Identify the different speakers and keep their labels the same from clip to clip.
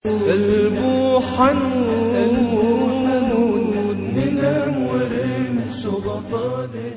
Speaker 1: قلبه حنون ننام ونمشي بطالين.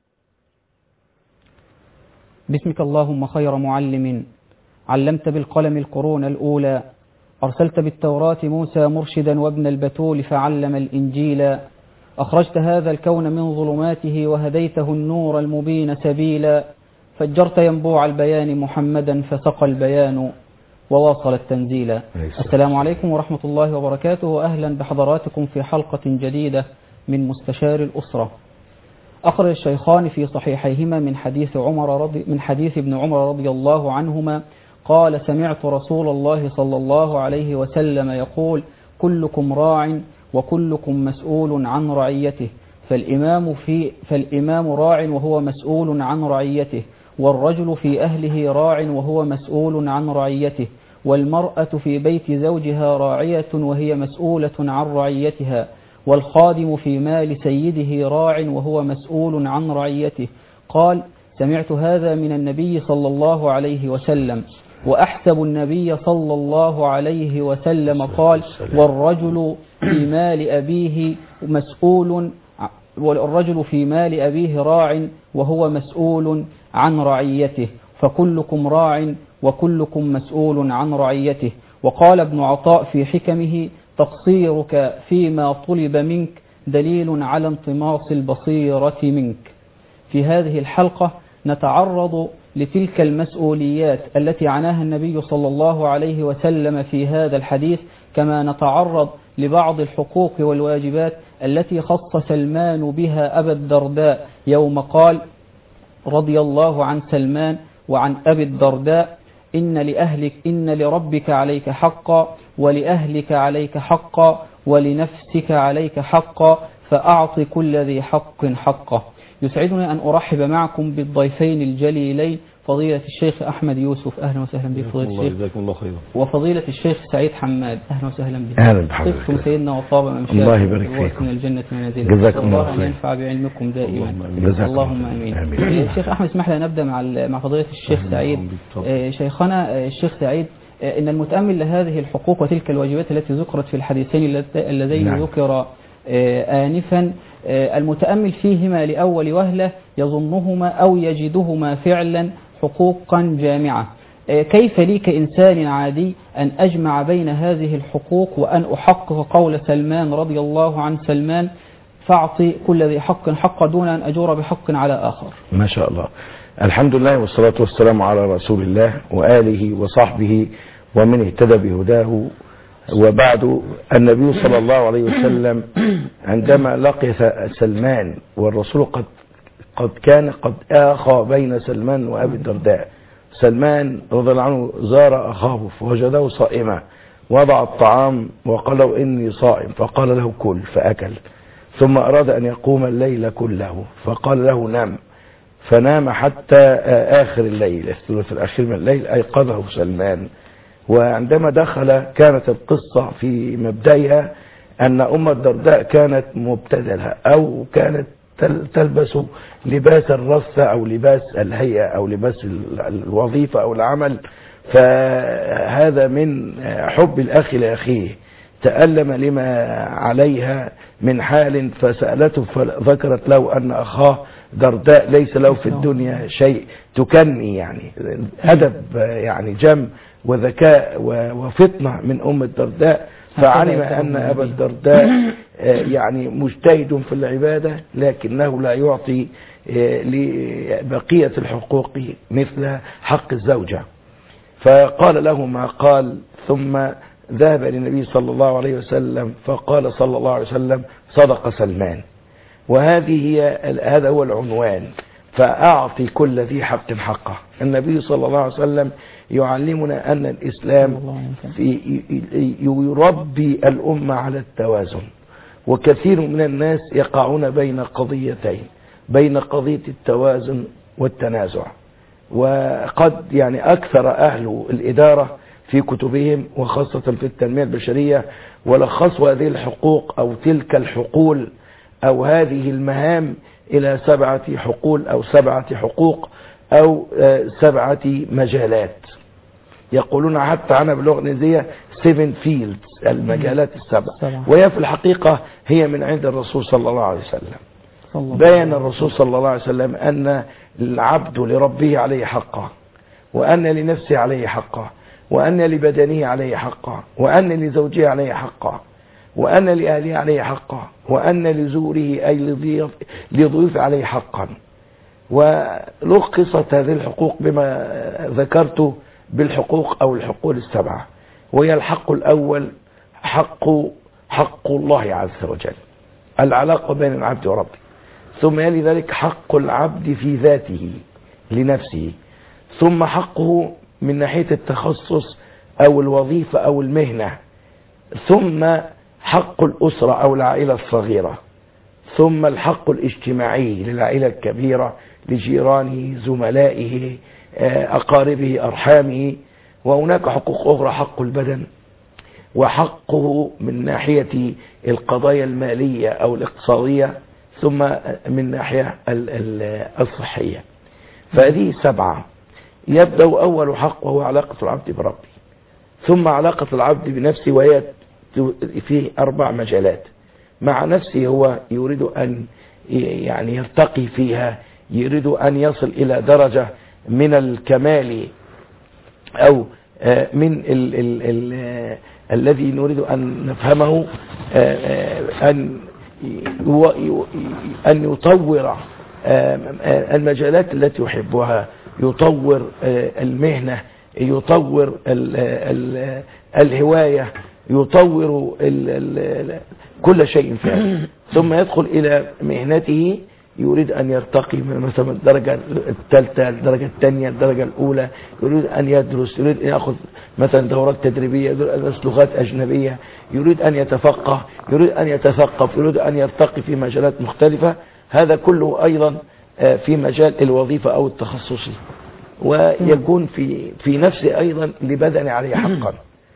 Speaker 2: بسمك اللهم خير معلم، علمت بالقلم القرون الأولى، أرسلت بالتوراة موسى مرشدا وابن البتول فعلم الإنجيل، أخرجت هذا الكون من ظلماته وهديته النور المبين سبيلا، فجرت ينبوع البيان محمدا فسقى البيان وواصل التنزيل. السلام عليكم ورحمة الله وبركاته، وأهلا بحضراتكم في حلقة جديدة من مستشار الأسرة. أخرج الشيخان في صحيحيهما من حديث ابن عمر رضي الله عنهما قال: سمعت رسول الله صلى الله عليه وسلم يقول: كلكم راع وكلكم مسؤول عن رعيته، فالإمام راع وهو مسؤول عن رعيته، والرجل في أهله راع وهو مسؤول عن رعيته، والمرأة في بيت زوجها راعية وهي مسؤولة عن رعيتها، والخادم في مال سيده راع وهو مسؤول عن رعيته. قال: سمعت هذا من النبي صلى الله عليه وسلم، وأحسب النبي صلى الله عليه وسلم قال: والرجل في مال أبيه مسؤول، والرجل في مال أبيه راع وهو مسؤول عن رعيته، فكلكم راع وكلكم مسؤول عن رعيته. وقال ابن عطاء في حكمه: تقصيرك فيما طلب منك دليل على انطماس البصيرة منك. في هذه الحلقة نتعرض لتلك المسؤوليات التي عناها النبي صلى الله عليه وسلم في هذا الحديث، كما نتعرض لبعض الحقوق والواجبات التي خص سلمان بها أبا الدرداء يوم قال رضي الله عن سلمان وعن أبي الدرداء: إن لربك عليك حقا، ولأهلك عليك حقا، ولنفسك عليك حقا، فأعط كل ذي حق حقه. يسعدني أن أرحب معكم بالضيفين الجليلين، فضيلة الشيخ أحمد يوسف، أهلا وسهلا بك فضيلة الشيخ.
Speaker 3: جزاكم الله خيرا.
Speaker 2: وفضيلة الشيخ سعيد حماد، أهلا وسهلا بك.
Speaker 3: أهلا بحضرتك.
Speaker 2: طفتم سيدنا وطاب ممشاكم،
Speaker 3: الله يبارك فيكم.
Speaker 2: من الجنة منازل.
Speaker 3: جزاكم الله
Speaker 2: خيرا. الله ينفع بعلمكم دائما.
Speaker 3: اللهم
Speaker 2: آمين.
Speaker 3: الشيخ
Speaker 2: أحمد، اسمح لي نبدأ مع فضيلة الشيخ سعيد. شيخنا الشيخ سعيد، إن المتأمل لهذه الحقوق وتلك الواجبات التي ذكرت في الحديثين اللذين ذكر آنفا، المتأمل فيهما لأول وهلة يظنهما أو يجدهما فعلا حقوقا جامعة. كيف لي كإنسان عادي أن أجمع بين هذه الحقوق وأن أحقق قول سلمان رضي الله عن سلمان: فأعطي كل ذي حق حق دون أن أجور بحق على آخر؟
Speaker 3: ما شاء الله، الحمد لله والصلاة والسلام على رسول الله وآله وصحبه ومن اهتدى بهداه. وبعد، النبي صلى الله عليه وسلم عندما لقي سلمان، والرسول قد كان آخى بين سلمان وأبي الدرداء. سلمان رضي الله عنه زار أخاه فوجده صائما، وضع الطعام وقال له: إني صائم، فقال له: كل، فأكل. ثم أراد أن يقوم الليل كله، فقال له: نام، فنام حتى آخر الليل، الثلث الأخير من الليل، أيقظه سلمان. وعندما دخل كانت القصة في مبدأها أن أم الدرداء كانت مبتذلة، أو كانت تلبس لباس الرثة أو لباس الهيئة أو لباس الوظيفة أو العمل. فهذا من حب الأخ لأخيه، تألم لما عليها من حال، فسألته فذكرت له أن أخاه درداء ليس له في الدنيا شيء، تكني يعني أدب يعني جم وذكاء وفطنة من أم الدرداء. فعلم أن أبا الدرداء يعني مجتهد في العبادة، لكنه لا يعطي لبقية الحقوق مثل حق الزوجة. فقال له ما قال، ثم ذهب للنبي صلى الله عليه وسلم فقال صلى الله عليه وسلم: صدق سلمان. هذا هو العنوان، فأعطي كل ذي حق حقه. النبي صلى الله عليه وسلم يعلمنا أن الإسلام يربي الأمة على التوازن، وكثير من الناس يقعون بين قضيتين، بين قضية التوازن والتنازع. وقد يعني أكثر أهل الإدارة في كتبهم وخاصة في التنمية البشرية ولخصوا هذه الحقوق أو تلك الحقول أو هذه المهام إلى 7 حقول أو 7 حقوق أو 7 مجالات. يقولون حتى عنها باللغة الإنجليزية 7 fields، المجالات السبع، وهي في الحقيقة هي من عند الرسول صلى الله عليه وسلم. بيّن الرسول صلى الله عليه وسلم أن العبد لربه عليه حقه، وأن لنفسه عليه حقه، وأن لبدنه عليه حقه، وأن لزوجه عليه حقه، وأن لأهله عليه حقه، وأن لزوره أي لضيوف عليه حقا. ولخصت هذه الحقوق بما ذكرته بالحقوق أو الحقوق السبعة، وهي الحق الأول حق الله عز وجل، العلاقة بين العبد وربه، ثم يلي ذلك حق العبد في ذاته لنفسه، ثم حقه من ناحية التخصص أو الوظيفة أو المهنة، ثم حق الأسرة أو العائلة الصغيرة، ثم الحق الاجتماعي للعائلة الكبيرة، لجيرانه، زملائه، أقاربه، أرحامه. وهناك حقوق أخرى، حق البدن، وحقه من ناحية القضايا المالية أو الاقتصادية، ثم من ناحية الصحية. فهذه 7. يبدأ أول حق وهو علاقة العبد بربه، ثم علاقة العبد بنفسه، وهي في 4 مجالات. مع نفسه هو يريد أن يعني يرتقي فيها، يريد أن يصل إلى درجة من الكمال أو من الذي نريد أن نفهمه، أن يطور المجالات التي يحبها، يطور المهنة، يطور الهواية، يطور كل شيء فيها. ثم يدخل إلى مهنته، يريد أن يرتقي من مثلا الدرجة الثالثة، الدرجة الثانية، الدرجة الأولى، يريد أن يدرس، يريد أن يأخذ مثلا دورات تدريبية، يريد أن يدرس لغات أجنبية، يريد أن يتفقه، يريد أن يتثقف، يريد أن يرتقي في مجالات مختلفة. هذا كله أيضا في مجال الوظيفة أو التخصصي. ويكون في نفسه أيضا لبدن عليه حقا،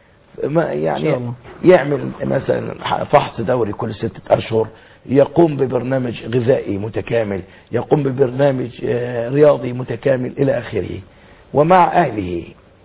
Speaker 3: يعني يعمل مثلا فحص دوري كل 6 أشهر، يقوم ببرنامج غذائي متكامل، يقوم ببرنامج رياضي متكامل إلى آخره. ومع أهله،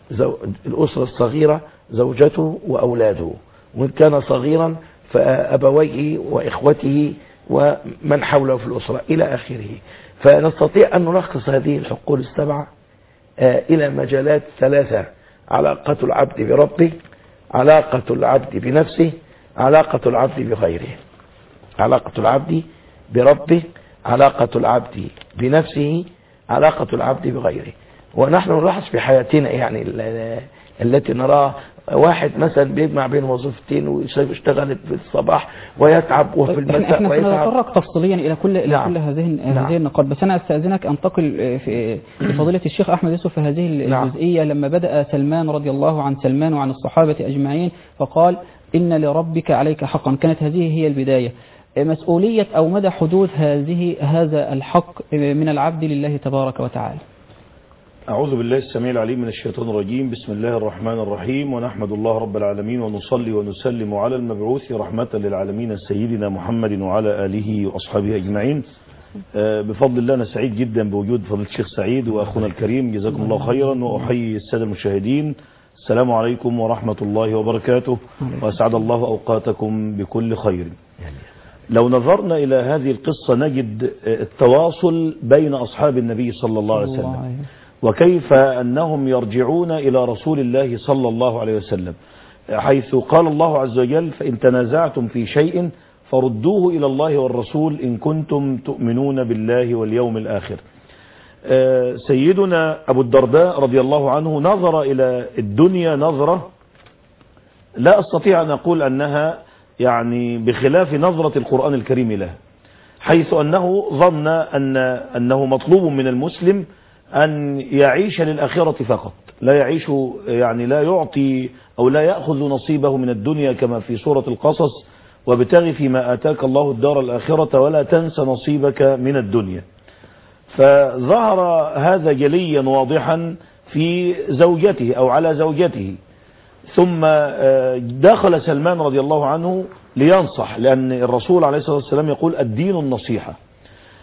Speaker 3: الأسرة الصغيرة، زوجته وأولاده، وإن كان صغيرا فأبويه وإخوته ومن حوله في الأسرة إلى آخره. فنستطيع أن نلخص هذه الحقوق 7 إلى مجالات 3: علاقة العبد بربه، علاقة العبد بنفسه، علاقة العبد بغيره. علاقة العبد بربه، علاقة العبد بنفسه، علاقة العبد بغيره. ونحن نلاحظ في حياتنا يعني التي نراها، واحد مثلا بيجمع بين وظيفتين ويشتغل في الصباح ويتعب، وفي المساء
Speaker 2: احنا
Speaker 3: ويتعب.
Speaker 2: سنتطرق تفصيليا الى كل هذه النقاط، بس انا استاذنك انتقل في فضيلة الشيخ احمد يوسف في هذه الجزئية. لما بدأ سلمان رضي الله عن سلمان وعن الصحابة اجمعين فقال ان لربك عليك حقا، كانت هذه هي البداية. مسؤولية او مدى حدود هذا الحق من العبد لله تبارك وتعالى.
Speaker 4: أعوذ بالله السميع العليم من الشيطان الرجيم. بسم الله الرحمن الرحيم، ونحمد الله رب العالمين، ونصلي ونسلم على المبعوث رحمة للعالمين سيدنا محمد وعلى آله وأصحابه أجمعين. بفضل الله أنا سعيد جدا بوجود فضيلة الشيخ سعيد وأخونا الكريم، جزاكم الله خيرا، وأحيي السادة المشاهدين. السلام عليكم ورحمة الله وبركاته، وأسعد الله أوقاتكم بكل خير. لو نظرنا إلى هذه القصة نجد التواصل بين أصحاب النبي صلى الله عليه وسلم، وكيف أنهم يرجعون إلى رسول الله صلى الله عليه وسلم، حيث قال الله عز وجل: فإن تنازعتم في شيء فردوه إلى الله والرسول إن كنتم تؤمنون بالله واليوم الآخر. سيدنا أبو الدرداء رضي الله عنه نظر إلى الدنيا نظرة لا أستطيع أن أقول أنها يعني بخلاف نظرة القرآن الكريم له، حيث أنه ظن أنه مطلوب من المسلم أن يعيش للآخرة فقط، لا يعيش يعني لا يعطي أو لا يأخذ نصيبه من الدنيا كما في سورة القصص: وابتغ فيما آتاك الله الدار الآخرة ولا تنس نصيبك من الدنيا. فظهر هذا جليا واضحا في زوجته أو على زوجته. ثم دخل سلمان رضي الله عنه لينصح، لأن الرسول عليه الصلاة والسلام يقول: الدين النصيحة.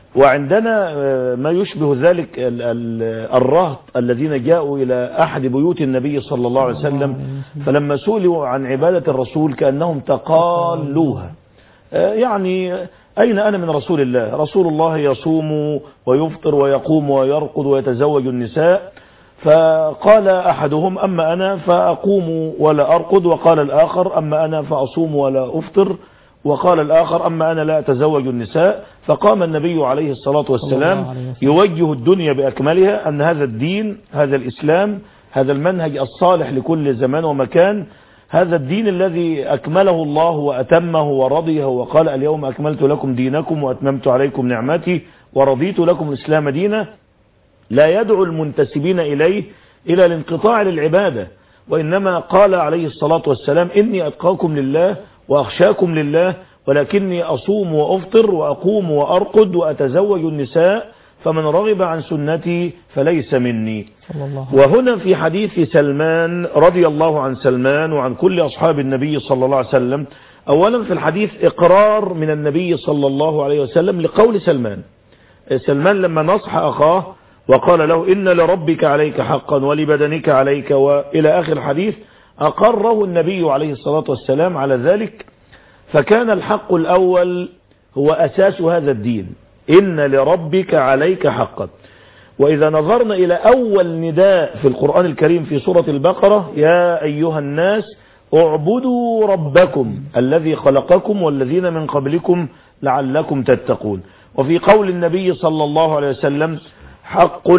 Speaker 4: وعندنا ما يشبه ذلك الرهط الذين جاءوا إلى أحد بيوت النبي صلى الله عليه وسلم، فلما سئلوا عن عبادة الرسول كأنهم تقالوها، يعني أين أنا من رسول الله؟ رسول الله يصوم ويفطر ويقوم ويرقد ويتزوج النساء. فقال أحدهم أما أنا فأقوم ولا أرقد، وقال الآخر أما أنا فأصوم ولا أفطر، وقال الآخر أما أنا لا أتزوج النساء. فقام النبي عليه الصلاة والسلام يوجه الدنيا بأكملها أن هذا الدين، هذا الإسلام، هذا المنهج الصالح لكل زمان ومكان، هذا الدين الذي أكمله الله وأتمه ورضيه وقال اليوم أكملت لكم دينكم وأتممت عليكم نعمتي ورضيت لكم الإسلام دينا، لا يدعو المنتسبين إليه إلى الانقطاع للعبادة، وإنما قال عليه الصلاة والسلام إني أتقاكم لله وأخشاكم لله، ولكني أصوم وأفطر وأقوم وأرقد وأتزوج النساء، فمن رغب عن سنتي فليس مني. وهنا في حديث سلمان رضي الله عن سلمان وعن كل أصحاب النبي صلى الله عليه وسلم، أولا في الحديث إقرار من النبي صلى الله عليه وسلم لقول سلمان. سلمان لما نصح أخاه وقال له إن لربك عليك حقا ولبدنك عليك وإلى آخر الحديث، أقره النبي عليه الصلاة والسلام على ذلك. فكان الحق الأول هو أساس هذا الدين، إن لربك عليك حقا. وإذا نظرنا إلى أول نداء في القرآن الكريم في سورة البقرة، يا أيها الناس اعبدوا ربكم الذي خلقكم والذين من قبلكم لعلكم تتقون. وفي قول النبي صلى الله عليه وسلم حق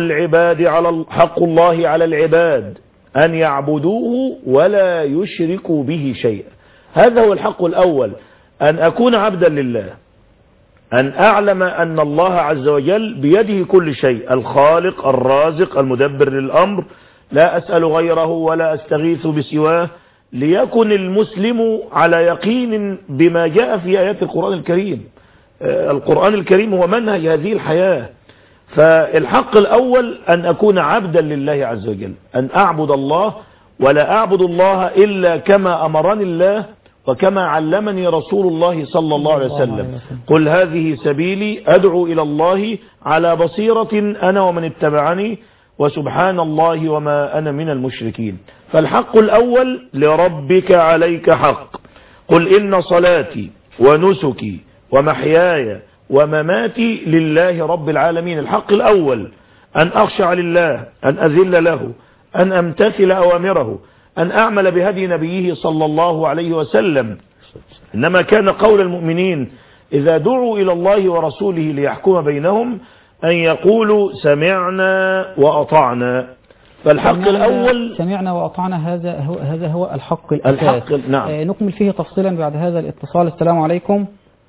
Speaker 4: الله على العباد أن يعبدوه ولا يشركوا به شيئا. هذا هو الحق الأول، أن أكون عبدا لله، أن أعلم أن الله عز وجل بيده كل شيء، الخالق الرازق المدبر للأمر، لا أسأل غيره ولا أستغيث بسواه، ليكن المسلم على يقين بما جاء في آيات القرآن الكريم. القرآن الكريم هو منهج هذه الحياة. فالحق الأول أن أكون عبدا لله عز وجل، أن أعبد الله ولا أعبد الله إلا كما أمرني الله وكما علمني رسول الله صلى الله عليه وسلم. قل هذه سبيلي أدعو إلى الله على بصيرة أنا ومن اتبعني وسبحان الله وما أنا من المشركين. فالحق الأول لربك عليك حق. قل إن صلاتي ونسكي ومحياي ومماتي لله رب العالمين. الحق الأول أن أخشع لله، أن أذل له، أن أمتثل أوامره، أن أعمل بهدي نبيه صلى الله عليه وسلم. إنما كان قول المؤمنين إذا دعوا إلى الله ورسوله ليحكم بينهم أن يقولوا سمعنا وأطعنا. فالحق الأول
Speaker 2: سمعنا وأطعنا، هذا هو الحق الأساس.
Speaker 4: نعم.
Speaker 2: نكمل فيه تفصيلا بعد هذا الاتصال. السلام عليكم.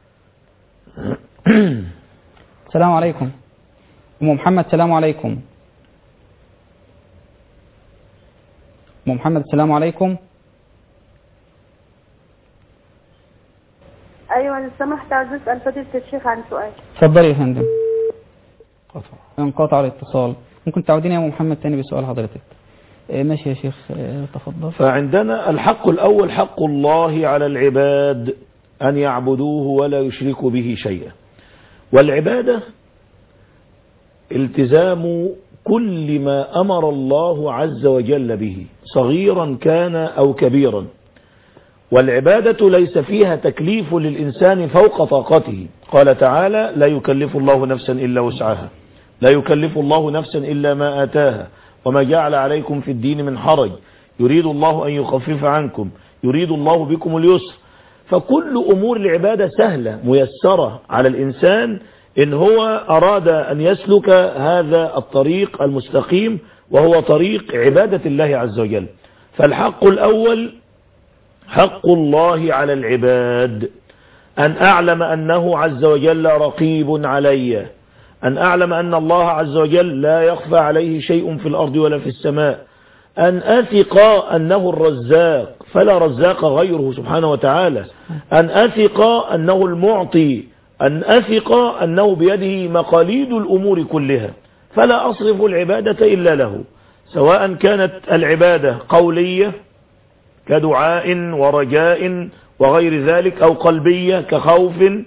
Speaker 2: السلام عليكم أم محمد. السلام عليكم أم محمد. السلام عليكم.
Speaker 5: أيوة لو سمحت عايز أسأل فضيلة الشيخ عن سؤال.
Speaker 2: اتفضلي يا فندم. انقطع الاتصال، ممكن تعودين يا أم محمد تاني بسؤال حضرتك؟ ماشي يا شيخ تفضل.
Speaker 4: فعندنا الحق الأول حق الله على العباد أن يعبدوه ولا يشركوا به شيئا. والعبادة التزام كل ما أمر الله عز وجل به صغيرا كان أو كبيرا. والعبادة ليس فيها تكليف للإنسان فوق طاقته. قال تعالى لا يكلف الله نفسا إلا وسعها، لا يكلف الله نفسا إلا ما آتاها، وما جعل عليكم في الدين من حرج، يريد الله أن يخفف عنكم، يريد الله بكم اليسر. فكل أمور العبادة سهلة ميسرة على الإنسان إن هو أراد أن يسلك هذا الطريق المستقيم وهو طريق عبادة الله عز وجل. فالحق الأول حق الله على العباد، أن أعلم أنه عز وجل رقيب علي، أن أعلم أن الله عز وجل لا يخفى عليه شيء في الأرض ولا في السماء، أن أثق أنه الرزاق فلا رزاق غيره سبحانه وتعالى، أن أثق أنه المعطي، أن أثق أنه بيده مقاليد الأمور كلها، فلا أصرف العبادة إلا له، سواء كانت العبادة قولية كدعاء ورجاء وغير ذلك، أو قلبية كخوف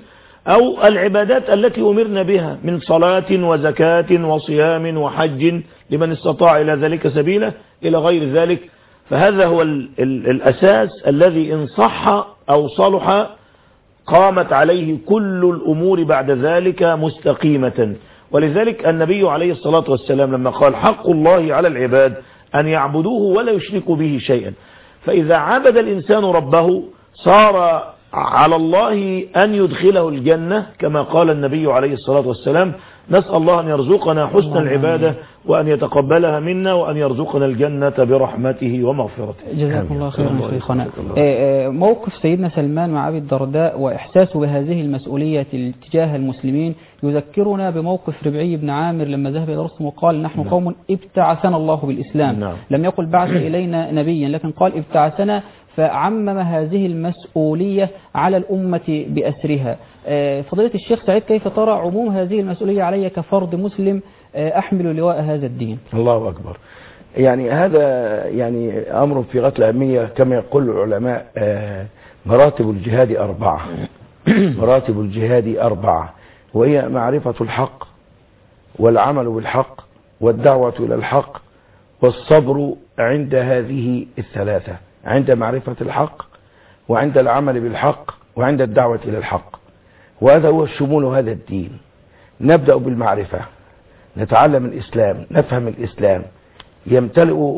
Speaker 4: أو العبادات التي أمرنا بها من صلاة وزكاة وصيام وحج لمن استطاع إلى ذلك سبيلا إلى غير ذلك. فهذا هو الأساس الذي إن صح أو صلح قامت عليه كل الأمور بعد ذلك مستقيمة. ولذلك النبي عليه الصلاة والسلام لما قال حق الله على العباد أن يعبدوه ولا يشركوا به شيئا، فإذا عبد الإنسان ربه صار على الله أن يدخله الجنة كما قال النبي عليه الصلاة والسلام. نسأل الله أن يرزقنا حسن العبادة وأن يتقبلها منا وأن يرزقنا الجنة برحمته ومغفرته.
Speaker 2: جزاكم الله خيرا شيخنا. موقف سيدنا سلمان مع أبي الدرداء وإحساسه بهذه المسؤولية تجاه المسلمين يذكرنا بموقف ربعي بن عامر لما ذهب إلى رستم وقال نحن قوم ابتعثنا الله بالإسلام. لم يقل بعث إلينا نبيا لكن قال ابتعثنا، فعمم هذه المسؤولية على الأمة بأسرها. فضيلة الشيخ سعيد، كيف ترى عموم هذه المسؤولية علي كفرد مسلم أحمل لواء هذا الدين؟
Speaker 3: الله أكبر. يعني هذا يعني أمر في غاية الأهمية كما يقول العلماء. مراتب الجهاد 4. مراتب الجهاد 4، وهي معرفة الحق والعمل بالحق والدعوة إلى الحق والصبر عند هذه الثلاثة، عند معرفة الحق وعند العمل بالحق وعند الدعوة إلى الحق. وهذا هو شمول هذا الدين. نبدأ بالمعرفة، نتعلم الإسلام، نفهم الإسلام، يمتلئ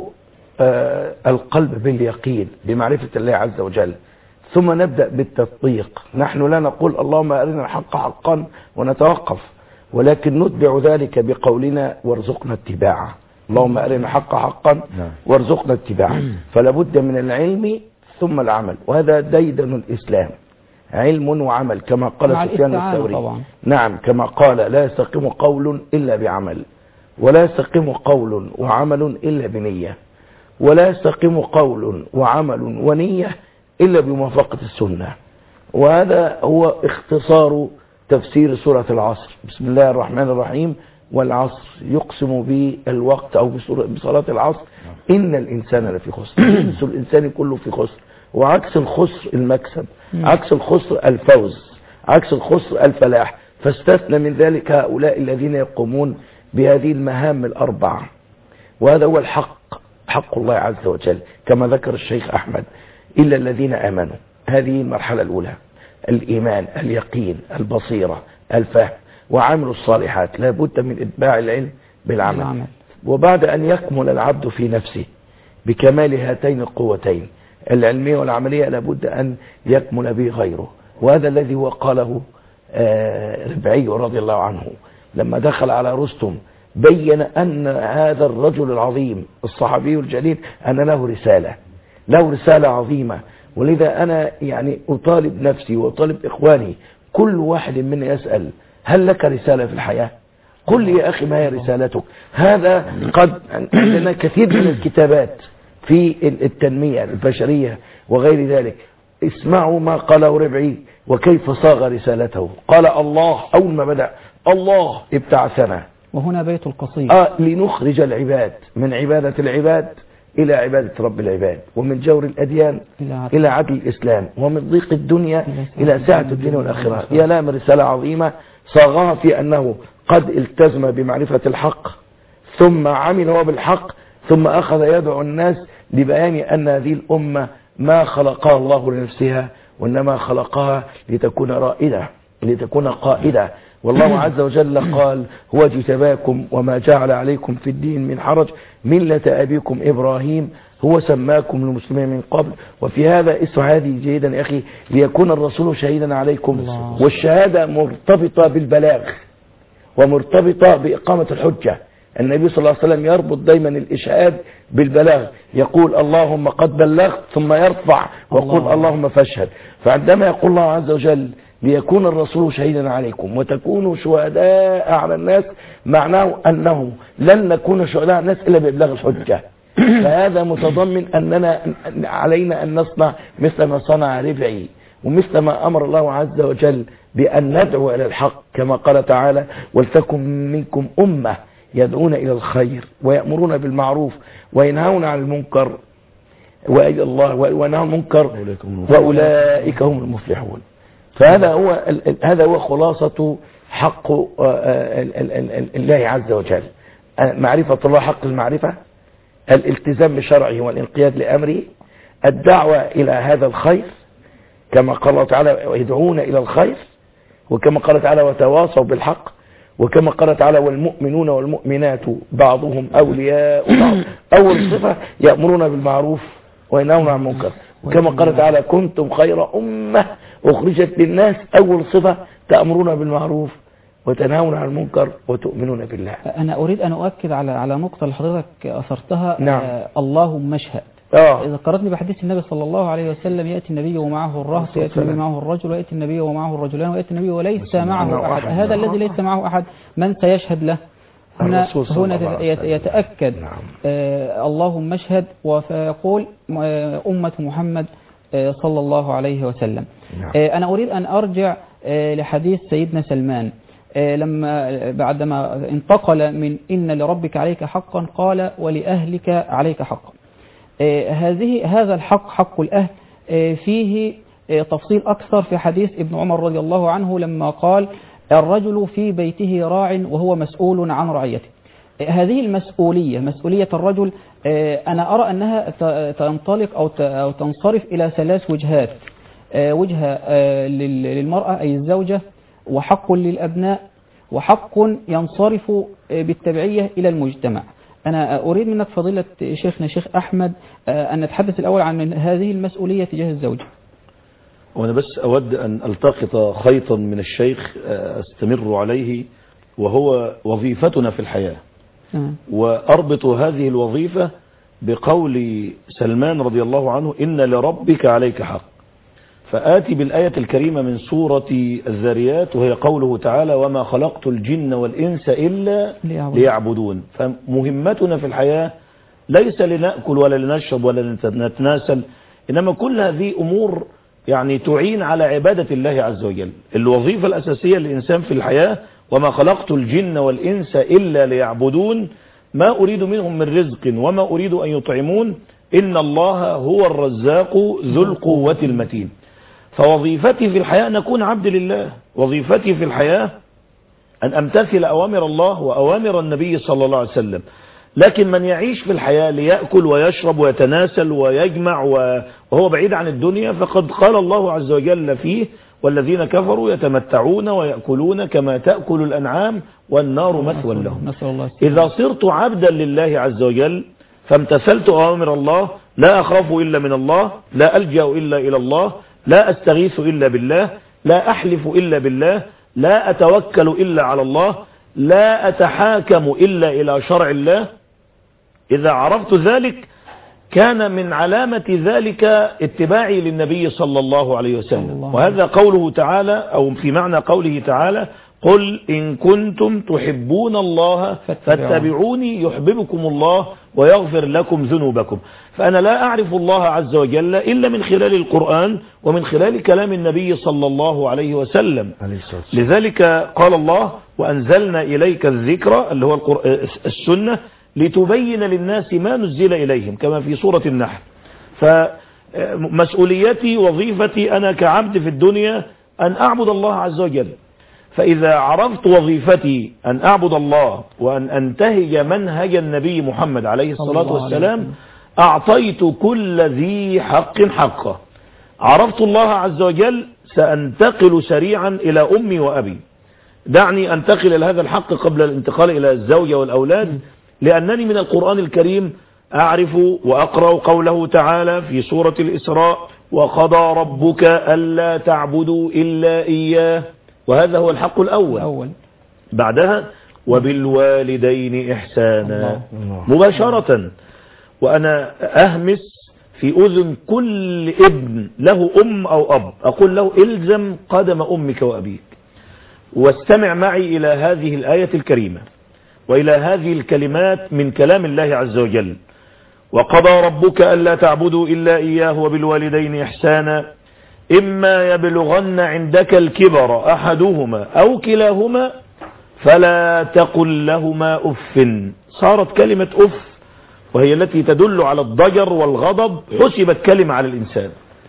Speaker 3: القلب باليقين بمعرفة الله عز وجل. ثم نبدأ بالتطبيق. نحن لا نقول اللهم أرنا الحق حقا ونتوقف، ولكن نتبع ذلك بقولنا وارزقنا اتباعه. اللهم أرنا الحق حقا وارزقنا اتباعه. فلا بد من العلم ثم العمل، وهذا ديدن الإسلام، علم وعمل كما قال سفيان الثوري. نعم، كما قال لا يستقيم قول إلا بعمل، ولا يستقيم قول وعمل إلا بنية، ولا يستقيم قول وعمل ونية إلا بموافقة السنة. وهذا هو اختصار تفسير سورة العصر. بسم الله الرحمن الرحيم. والعصر يقسم بالوقت أو بصلاة العصر إن الإنسان لفي خسر. جنس الإنسان كله في خسر، وعكس الخسر المكسب، عكس الخسر الفوز، عكس الخسر الفلاح. فاستثنى من ذلك هؤلاء الذين يقومون بهذه المهام ال4. وهذا هو الحق، حق الله عز وجل كما ذكر الشيخ أحمد إلا الذين آمنوا. هذه المرحلة الأولى، الإيمان، اليقين، البصيرة، الفهم، وعمل الصالحات. لا بد من إتباع العلم بالعمل. وبعد أن يكمل العبد في نفسه بكمال هاتين القوتين العلمية والعملية لا بد أن يكمل به غيره. وهذا الذي هو قاله ربعي رضي الله عنه لما دخل على رستم، بين أن هذا الرجل العظيم الصحابي الجليل أن له رسالة، له رسالة عظيمة. ولذا أنا يعني أطالب نفسي وأطالب إخواني، كل واحد منا يسأل هل لك رسالة في الحياة؟ قل لي يا أخي ما هي رسالتك؟ هذا قد عندنا كثير من الكتابات في التنمية البشرية وغير ذلك. اسمعوا ما قاله ربعي وكيف صاغ رسالته. قال الله أول ما بدأ الله ابتعثنا،
Speaker 2: وهنا بيت القصيد،
Speaker 3: لنخرج العباد من عبادة العباد إلى عبادة رب العباد، ومن جور الأديان إلى عدل الإسلام، ومن ضيق الدنيا إلى سعة الدنيا والآخرة. يا لام رسالة عظيمة صاغها في أنه قد التزم بمعرفة الحق ثم عمل هو بالحق، ثم أخذ يدعو الناس لبيان أن هذه الأمة ما خلقها الله لنفسها، وإنما خلقها لتكون رائدة، لتكون قائدة. والله عز وجل قال هو اجتباكم وما جعل عليكم في الدين من حرج ملة أبيكم إبراهيم هو سماكم المسلمين من قبل. وفي هذا اسم هذه جيدا يا أخي ليكون الرسول شهيدا عليكم. والشهادة مرتبطة بالبلاغ ومرتبطة بإقامة الحجة. النبي صلى الله عليه وسلم يربط دايما الإشهاد بالبلاغ، يقول اللهم قد بلغت ثم يرفع ويقول اللهم فاشهد. فعندما يقول الله عز وجل ليكون الرسول شهيدا عليكم وتكونوا شهداء على الناس، معناه أنه لن نكون شهداء على الناس إلا بإبلاغ الحجة. فهذا متضمن أننا علينا أن نصنع مثل ما صنع ربعي، ومثل ما أمر الله عز وجل بأن ندعو إلى الحق كما قال تعالى ولتكن منكم أمة يدعون إلى الخير ويأمرون بالمعروف وينهون عن المنكر وإلى الله وينهون عن المنكر وأولئك هم المفلحون. فهذا هو خلاصة حق الله عز وجل. معرفة الله حق المعرفة، الالتزام بشرعه والانقياد لأمره، الدعوة إلى هذا الخير كما قال تعالى ويدعون إلى الخير، وكما قال تعالى وتواصوا بالحق، وكما قال تعالى والمؤمنون والمؤمنات بعضهم أولياء بعض. أول صفة يأمرون بالمعروف وينهون عن المنكر، وكما قال تعالى كنتم خير أمة أخرجت للناس. أول صفة تأمرون بالمعروف وتنهون عن المنكر وتؤمنون بالله.
Speaker 2: أنا أريد أن أؤكد على نقطة اللي حضرتك أثرتها.
Speaker 3: نعم.
Speaker 2: اللهم اشهد. ذكرتني بحديث النبي صلى الله عليه وسلم يأتي النبي ومعه الرهط، ويأتي النبي معه الرجل، ويأتي النبي ومعه الرجلان، ويأتي النبي وليس معه أحد. هذا الذي ليس معه أحد من سيشهد له؟ هنا يتأكد. اللهم اشهد، ويقول أمة محمد صلى الله عليه وسلم. أنا أريد أن أرجع لحديث سيدنا سلمان لما بعدما انتقل من إن لربك عليك حقا قال ولأهلك عليك حقا. هذا الحق حق الأهل فيه تفصيل أكثر في حديث ابن عمر رضي الله عنه لما قال الرجل في بيته راع وهو مسؤول عن رعيته. هذه المسؤولية، مسؤولية الرجل، أنا أرى أنها تنطلق أو تنصرف إلى ثلاث وجهات. وجهة للمرأة أي الزوجة، وحق للأبناء، وحق ينصرف بالتبعية إلى المجتمع. أنا أريد منك فضيلة شيخنا شيخ أحمد أن نتحدث الأول عن هذه المسؤولية تجاه الزوجة.
Speaker 4: وأنا بس أود أن ألتقط خيطا من الشيخ أستمر عليه، وهو وظيفتنا في الحياة. وأربط هذه الوظيفة بقول سلمان رضي الله عنه إن لربك عليك حق، فآتي بالآية الكريمة من سورة الذاريات وهي قوله تعالى وما خلقت الجن والإنس إلا ليعبدون. فمهمتنا في الحياة ليس لنأكل ولا لنشرب ولا نتناسل، إنما كل هذه أمور يعني تعين على عبادة الله عز وجل. الوظيفة الأساسية للإنسان في الحياة وما خلقت الجن والإنس إلا ليعبدون ما أريد منهم من رزق وما أريد أن يطعمون إن الله هو الرزاق ذو القوة المتين. فوظيفتي في الحياة أن أكون عبد لله، وظيفتي في الحياة أن أمتثل أوامر الله وأوامر النبي صلى الله عليه وسلم. لكن من يعيش في الحياة ليأكل ويشرب ويتناسل ويجمع وهو بعيد عن الدنيا فقد قال الله عز وجل فيه والذين كفروا يتمتعون ويأكلون كما تأكل الأنعام والنار مثوى لهم. إذا صرت عبدا لله عز وجل فامتثلت أوامر الله، لا أخاف إلا من الله، لا ألجأ إلا إلى الله، لا أستغيث إلا بالله، لا أحلف إلا بالله، لا أتوكل إلا على الله، لا أتحاكم إلا إلى شرع الله. إذا عرفت ذلك كان من علامة ذلك اتباعي للنبي صلى الله عليه وسلم. وهذا قوله تعالى أو في معنى قوله تعالى قل إن كنتم تحبون الله فاتبعوني يحببكم الله ويغفر لكم ذنوبكم. فأنا لا أعرف الله عز وجل إلا من خلال القرآن ومن خلال كلام النبي صلى الله عليه وسلم. لذلك قال الله وأنزلنا إليك الذكر اللي هو السنة لتبين للناس ما نزل إليهم كما في سورة النحل. فمسؤوليتي وظيفتي أنا كعبد في الدنيا أن أعبد الله عز وجل. فإذا عرفت وظيفتي أن أعبد الله وأن أنتهج منهج النبي محمد عليه الصلاة والسلام أعطيت كل ذي حق حقه. عرفت الله عز وجل سأنتقل سريعا إلى أمي وأبي. دعني أنتقل إلى هذا الحق قبل الانتقال إلى الزوجة والأولاد، لأنني من القرآن الكريم أعرف وأقرأ قوله تعالى في سورة الإسراء وقضى ربك ألا تعبدوا إلا إياه، وهذا هو الحق الأول. بعدها وبالوالدين إحسانا مباشرة. وأنا أهمس في أذن كل ابن له أم أو أب أقول له إلزم قدم أمك وأبيك، واستمع معي إلى هذه الآية الكريمة وإلى هذه الكلمات من كلام الله عز وجل. وقضى ربك ألا تعبدوا إلا إياه وبالوالدين إحسانا إما يبلغن عندك الكبر أحدهما أو كلاهما فلا تقل لهما أف. صارت كلمة أف وهي التي تدل على الضجر والغضب حسبت كلمة على الإنسان.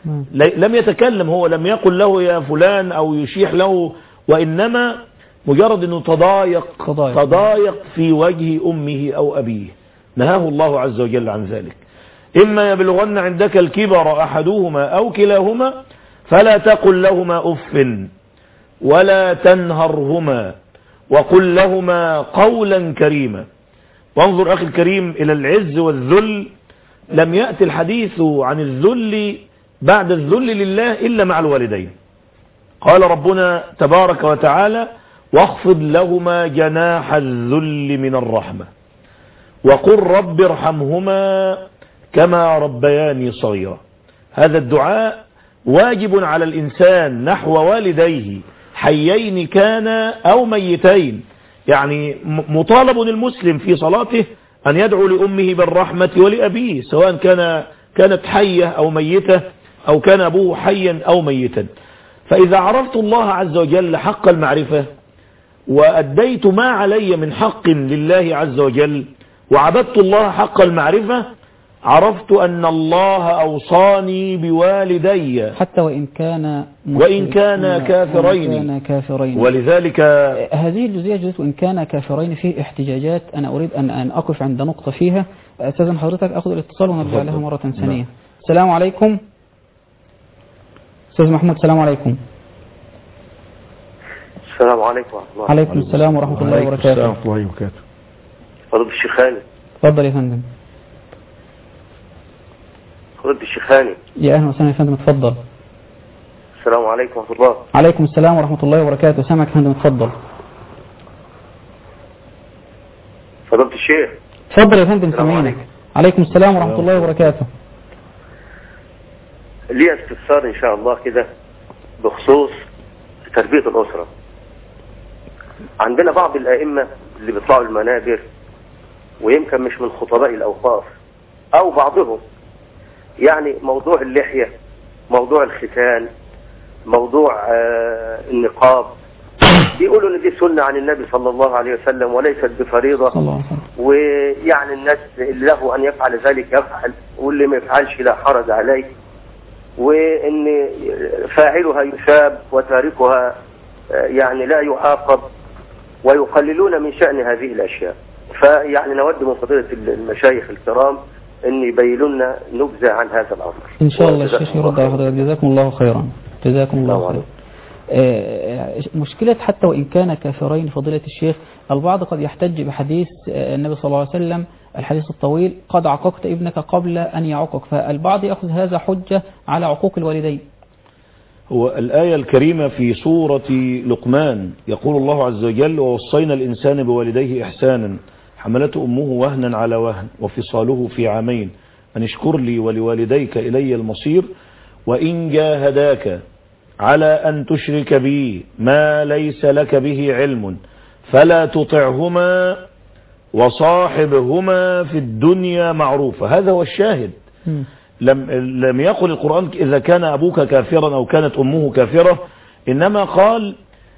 Speaker 4: لم يتكلم، هو لم يقل له يا فلان أو يشيح له، وإنما مجرد أنه تضايق في وجه أمه أو أبيه، نهاه الله عز وجل عن ذلك. إما يبلغن عندك الكبر أحدهما أو كلاهما فلا تقل لهما أف ولا تنهرهما وقل لهما قولا كريما. وانظر أخي الكريم إلى العز والذل، لم يأتي الحديث عن الذل بعد الذل لله إلا مع الوالدين. قال ربنا تبارك وتعالى واخفض لهما جناح الذل من الرحمة وقل رب ارحمهما كما ربياني صغيرا. هذا الدعاء واجب على الإنسان نحو والديه حيين كان أو ميتين، يعني مطالب المسلم في صلاته أن يدعو لأمه بالرحمة ولأبيه سواء كانت حية أو ميتة أو كان أبوه حيا أو ميتا. فإذا عرفت الله عز وجل حق المعرفة وأديت ما علي من حق لله عز وجل وعبدت الله حق المعرفة، عرفت أن الله أوصاني بوالدي
Speaker 2: حتى وإن كان كافرين.
Speaker 4: ولذلك
Speaker 2: هذه الجزئية جزء وإن كان كافرين فيه احتجاجات، أنا أريد أن أقف عند نقطة فيها. أستاذن حضرتك أخذ الاتصال ونرجع لها مرة ثانية. السلام عليكم أستاذ محمود. السلام عليكم.
Speaker 6: السلام عليكم ورحمة الله.
Speaker 2: عليكم السلام ورحمة الله وبركاته.
Speaker 3: السلام ورحمة الله وبركاته.
Speaker 6: فضيلة الشيخاني.
Speaker 2: تفضل يا فندم.
Speaker 6: فضيلة الشيخاني.
Speaker 2: يا أهلا وسهلا يا فندم، اتفضل.
Speaker 6: السلام عليكم ورحمة الله.
Speaker 2: عليكم السلام ورحمة الله وبركاته. سامعك يا فندم، اتفضل.
Speaker 6: فضيلة الشيخ.
Speaker 2: اتفضل يا فندم، سامعينك. عليكم السلام ورحمة الله وبركاته.
Speaker 6: لي استفسار إن شاء الله كده بخصوص تربية الأسرة. عندنا بعض الأئمة اللي بيطلعوا المنابر ويمكن مش من خطباء الأوقاف أو بعضهم، يعني موضوع اللحية، موضوع الختان، موضوع النقاب، بيقولوا ان دي سنة عن النبي صلى الله عليه وسلم وليست بفريضة، ويعني الناس اللي له أن يفعل ذلك يفعل واللي ما يفعلش لا حرج عليه، وان فاعلها يثاب وتاركها يعني لا يعاقب، ويقللون من شأن هذه الأشياء. فيعني نود من فضيلة المشايخ الكرام أن يبينوا لنا نبذة عن هذا الأمر
Speaker 2: إن شاء الله. الشيخ يرد على حضرتك. جزاكم الله خيرا. جزاكم الله خيرا. مشكلة حتى وإن كان كافرين فضيلة الشيخ، البعض قد يحتج بحديث النبي صلى الله عليه وسلم الحديث الطويل قد عققت ابنك قبل أن يعقق، فالبعض يأخذ هذا حجة على عقوق الوالدين.
Speaker 4: هو الآية الكريمة في سورة لقمان يقول الله عز وجل ووصينا الإنسان بوالديه إحسانا حملته أمه وهنا على وهن وفصاله في عامين أن اشكر لي ولوالديك إلي المصير وإن جاهداك على أن تشرك بي ما ليس لك به علم فلا تطعهما وصاحبهما في الدنيا معروفة. هذا هو الشاهد. لم يقل القرآن إذا كان أبوك كافرا أو كانت أمه كافرة، إنما قال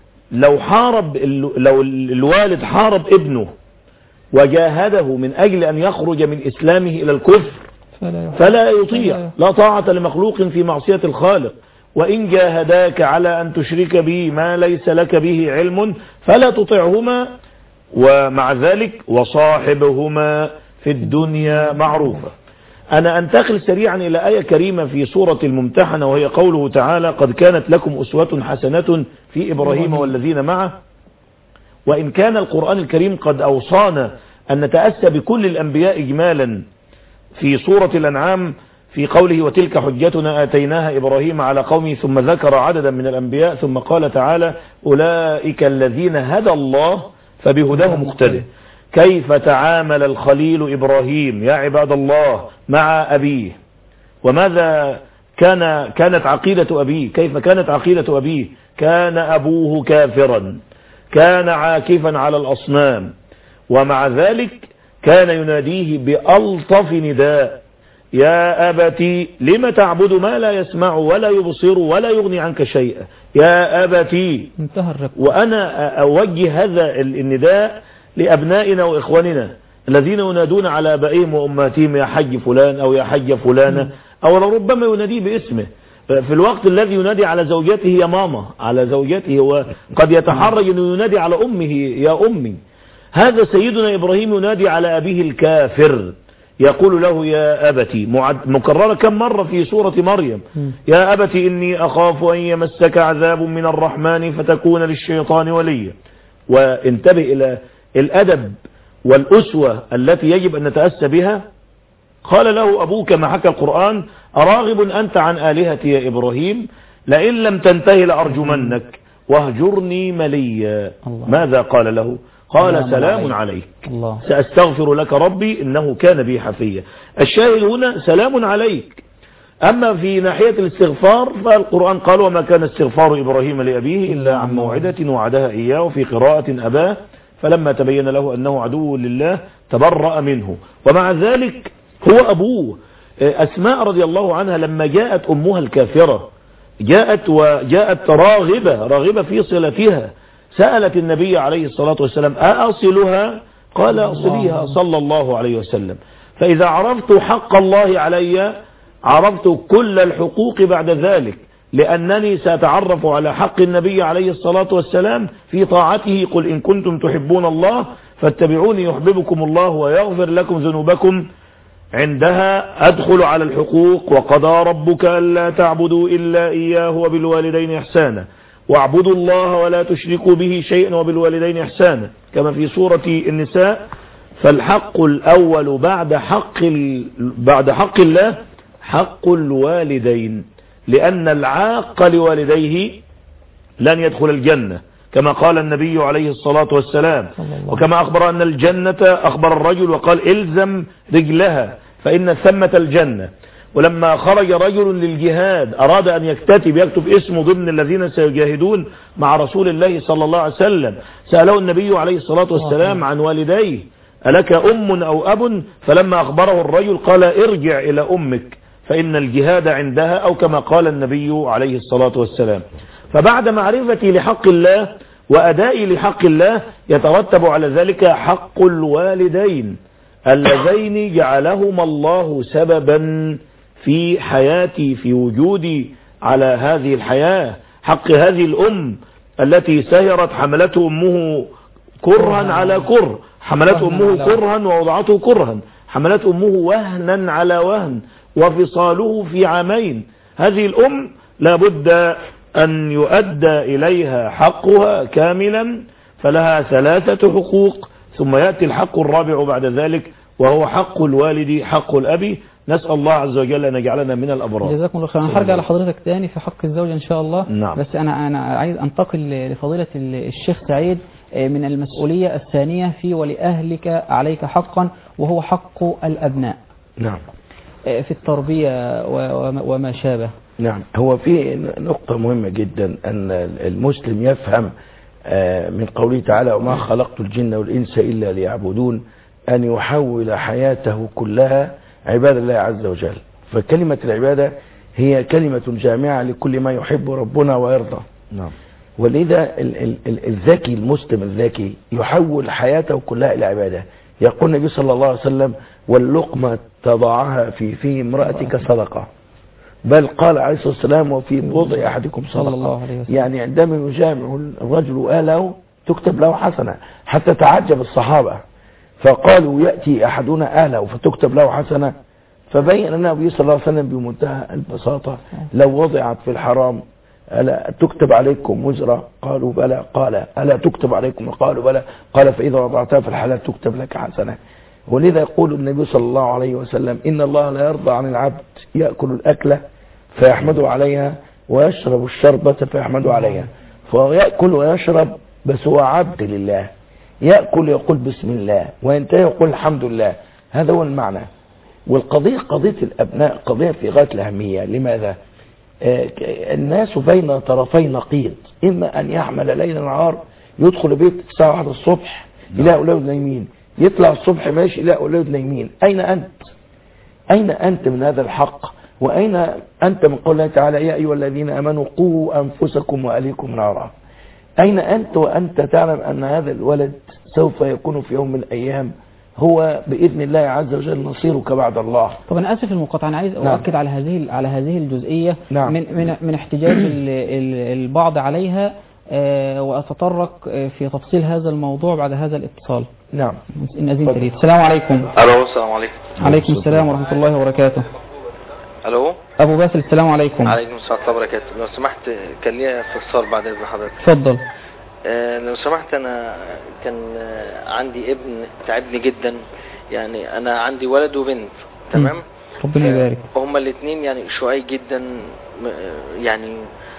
Speaker 4: لو الوالد حارب ابنه وجاهده من أجل أن يخرج من إسلامه إلى الكفر فلا يطيع، لا طاعة لمخلوق في معصية الخالق. وإن جاهداك على أن تشرك بي ما ليس لك به علم فلا تطعهما ومع ذلك وصاحبهما في الدنيا معروفة. أنا أنتقل سريعا إلى آية كريمة في سورة الممتحنة وهي قوله تعالى قد كانت لكم أسوة حسنة في إبراهيم والذين معه. وإن كان القرآن الكريم قد أوصانا أن نتأسى بكل الأنبياء إجمالا في سورة الأنعام في قوله وتلك حجتنا آتيناها إبراهيم على قومه ثم ذكر عددا من الأنبياء ثم قال تعالى أولئك الذين هدى الله فبهداه مقتده. كيف تعامل الخليل إبراهيم يا عباد الله مع أبيه، وماذا كانت عقيدة أبيه؟ كيف كانت عقيدة أبيه؟ كان أبوه كافرا، كان عاكفا على الأصنام، ومع ذلك كان يناديه بألطف نداء يا أبتي لم تعبد ما لا يسمع ولا يبصر ولا يغني عنك شيئا يا أبتي. وأنا أوجه هذا النداء لأبنائنا وإخواننا الذين ينادون على آبائهم وأمهاتهم يا حج فلان أو يا حج فلانة أو لربما يناديه باسمه. في الوقت الذي ينادي على زوجته يا ماما، على زوجته، وقد يتحرج أنه ينادي على أمه يا أمي. هذا سيدنا إبراهيم ينادي على أبيه الكافر، يقول له يا أبتي، مكررة كم مرة في سورة مريم، يا أبتي إني أخاف أن يمسك عذاب من الرحمن فتكون للشيطان وليا. وانتبه إلى الأدب والأسوة التي يجب أن نتأسى بها. قال له أبوه كما حكى القرآن أراغب أنت عن آلهتي يا إبراهيم لئن لم تنتهي لأرجمنك واهجرني مليا. ماذا قال له؟ قال سلام عليك، سأستغفر لك ربي إنه كان بي حفيا. الشاهد هنا سلام عليك. أما في ناحية الاستغفار فالقرآن قال وما كان استغفار إبراهيم لأبيه إلا عن موعدة وعدها إياه، في قراءة أباه فلما تبين له أنه عدو لله تبرأ منه. ومع ذلك هو أبوه. أسماء رضي الله عنها لما جاءت أمها الكافرة جاءت راغبة في صلتها، سألت النبي عليه الصلاة والسلام أأصلها؟ قال أصليها صلى الله عليه وسلم. فإذا عرفت حق الله علي عرفت كل الحقوق بعد ذلك، لأنني سأتعرف على حق النبي عليه الصلاة والسلام في طاعته. قل إن كنتم تحبون الله فاتبعوني يحببكم الله ويغفر لكم ذنوبكم. عندها أدخل على الحقوق. وقضى ربك ألا تعبدوا إلا إياه وبالوالدين إحسانا واعبدوا الله ولا تشركوا به شيئا وبالوالدين إحسانا، كما في سورة النساء. فالحق الأول بعد حق الله حق الوالدين، لأن العاق لوالديه لن يدخل الجنة كما قال النبي عليه الصلاة والسلام، وكما أخبر أن الجنة أخبر الرجل وقال إلزم رجلها فإن ثمة الجنة. ولما خرج رجل للجهاد أراد أن يكتب اسمه ضمن الذين سيجاهدون مع رسول الله صلى الله عليه وسلم، سأله النبي عليه الصلاة والسلام عن والديه ألك أم أو أب؟ فلما أخبره الرجل قال ارجع إلى أمك فإن الجهاد عندها، أو كما قال النبي عليه الصلاة والسلام. فبعد معرفتي لحق الله وأدائي لحق الله يترتب على ذلك حق الوالدين اللذين جعلهما الله سببا في حياتي، في وجودي على هذه الحياة. حق هذه الأم التي سهرت حملته أمه كرها على كره، حملته أمه كرها ووضعته كرها، حملته أمه وهنا على وهن وفصاله في عامين. هذه الأم لابد أن يؤدى إليها حقها كاملا، فلها 3 حقوق، ثم يأتي الحق الرابع بعد ذلك وهو حق الوالد حق الأب. نسأل الله عز وجل أن يجعلنا من الأبرار.
Speaker 2: جزاكم الله خير. أنا هرجع لحضرتك تاني في حق الزوجة إن شاء الله.
Speaker 4: نعم.
Speaker 2: بس أنا عايز أنتقل لفضيلة الشيخ سعيد من المسؤولية الثانية في ولأهلك عليك حقا، وهو حق الأبناء.
Speaker 3: نعم.
Speaker 2: في التربية وما شابه.
Speaker 3: نعم. هو في نقطة مهمة جدا أن المسلم يفهم من قوله تعالى وما خلقت الجن والإنس إلا ليعبدون، أن يحول حياته كلها عبادة الله عز وجل. فكلمة العبادة هي كلمة جامعة لكل ما يحب ربنا ويرضى.
Speaker 4: نعم.
Speaker 3: ولذا الذكي المسلم الذكي يحول حياته كلها إلى عبادة. يقول النبي صلى الله عليه وسلم واللقمة تضعها في امرأتك صدقة، بل قال عليه الصلاة والسلام وفي بضع أحدكم صدقة. يعني عندما يجامع الرجل أهله تكتب له حسنة، حتى تعجب الصحابة فقالوا يأتي أحدنا أهله فتكتب له حسنة. فبين النبي صلى الله عليه وسلم بمنتهى البساطة لو وضعت في الحرام ألا تكتب عليكم وزرة؟ قالوا بلى. قال ألا تكتب عليكم؟ قالوا بلى. قال فإذا وضعتها في الحلال تكتب لك حسنة. ولذا يقول النبي صلى الله عليه وسلم إن الله لا يرضى عن العبد يأكل الأكلة فيحمد عليها ويشرب الشربة فيحمد عليها. فيأكل ويشرب بس هو عبد لله، يأكل يقول بسم الله وينتهي يقول الحمد لله. هذا هو المعنى. والقضية قضية الأبناء قضية في غاية الأهمية. لماذا؟ الناس بين طرفي نقيض، إما أن يحمل ليل نهار يدخل بيت الساعة 1 الصبح يلاقي أولاده نايمين، يطلع الصبح ماشي يلاقي أولاده نايمين. أين أنت؟ أين أنت من هذا الحق؟ وأين أنت من قول الله تعالى يا أيها الذين آمنوا قوا أنفسكم وأهليكم نارا؟ أين أنت وأنت تعلم أن هذا الولد سوف يكون في يوم من الأيام هو بإذن الله عز وجل نصيرك بعد الله.
Speaker 2: طب أنا آسف المقاطعة، أنا عايز أؤكد على هذه الجزئية من احتجاج البعض عليها، وأتطرق في تفصيل هذا الموضوع بعد هذا الاتصال.
Speaker 3: نعم.
Speaker 2: إن أذنت لي. السلام عليكم.
Speaker 7: ألو السلام عليكم.
Speaker 2: عليكم السلام ورحمة الله وبركاته.
Speaker 7: ألو
Speaker 2: أبو باسل السلام عليكم.
Speaker 7: عليكم السلام ورحمة الله وبركاته. لو سمحت كان لي استفسار بعد إذن حضرتك.
Speaker 2: اتفضل.
Speaker 7: لو سمحت أنا كان عندي ابن تعبني جدا، يعني أنا عندي ولد وبنت تمام.
Speaker 2: ربنا يبارك.
Speaker 7: هما الاثنين يعني شقي جدا، يعني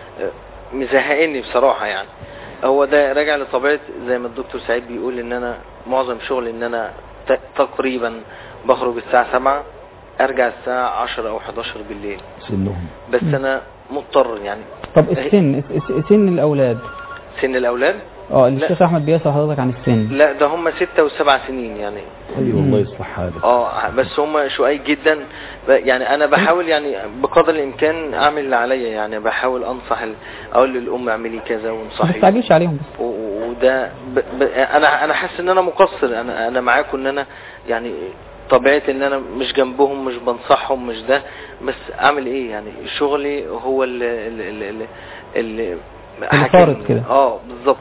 Speaker 7: مزهقني بصراحة. يعني هو ده راجع لطبيعة زي ما الدكتور سعيد بيقول ان انا معظم شغلي ان انا تقريبا بخرج الساعة 7 ارجع الساعة 10 او 11 بالليل
Speaker 3: سنهم.
Speaker 7: بس انا مضطر يعني.
Speaker 2: طب سن الاولاد الشيخ احمد بيسأل حضرتك عن السن.
Speaker 7: لا ده هم 6 و7 سنين يعني.
Speaker 3: ايوه الله يصلح حالك.
Speaker 7: بس هم شقي جدا، يعني انا بحاول يعني بقدر الامكان اعمل اللي عليا، يعني بحاول انصح اقول للام اعملي كذا وانصحي،
Speaker 2: ما تستعجلش عليهم.
Speaker 7: وده انا حاسس ان انا مقصر، انا معاكم ان انا يعني طبيعتي ان انا مش جنبهم، مش بنصحهم، مش ده، بس اعمل ايه يعني؟ شغلي هو اللي
Speaker 2: فارض كده.
Speaker 7: بالظبط.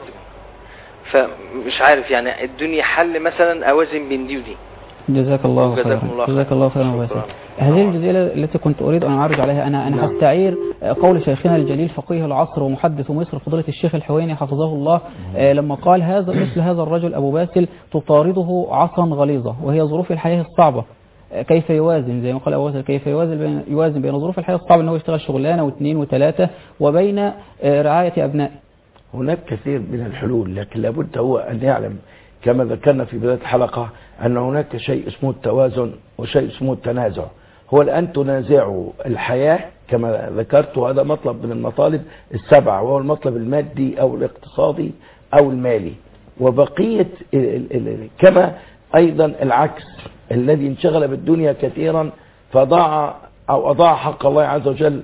Speaker 7: فمش عارف يعني الدنيا حل مثلا اوازن بين دي ودي.
Speaker 2: جزاك الله خيرا. جزاك الله خيرا. هذه الجزئية التي كنت أريد أن أعرج عليها أنا هستعير قول شيخنا الجليل فقيه العصر ومحدث مصر فضيلة الشيخ الحويني حفظه الله، لما قال مثل هذا الرجل أبو باسل تطارده عصا غليظة وهي ظروف الحياة الصعبة، كيف يوازن زي ما قال أبو باسل، كيف يوازن بين ظروف الحياة الصعبة أنه يشتغل شغلانة واثنين وثلاثة وبين رعاية أبنائه.
Speaker 3: هناك كثير من الحلول، لكن لابد هو أن يعلم كما ذكرنا في بداية الحلقة أن هناك شيء اسمه التوازن وشيء اسمه التنازع. هو الآن تنازعوا الحياة كما ذكرت، وهذا مطلب من المطالب السبعة، وهو المطلب المادي أو الاقتصادي أو المالي، وبقية كما أيضا العكس الذي انشغل بالدنيا كثيرا فضاع أو أضاع حق الله عز وجل،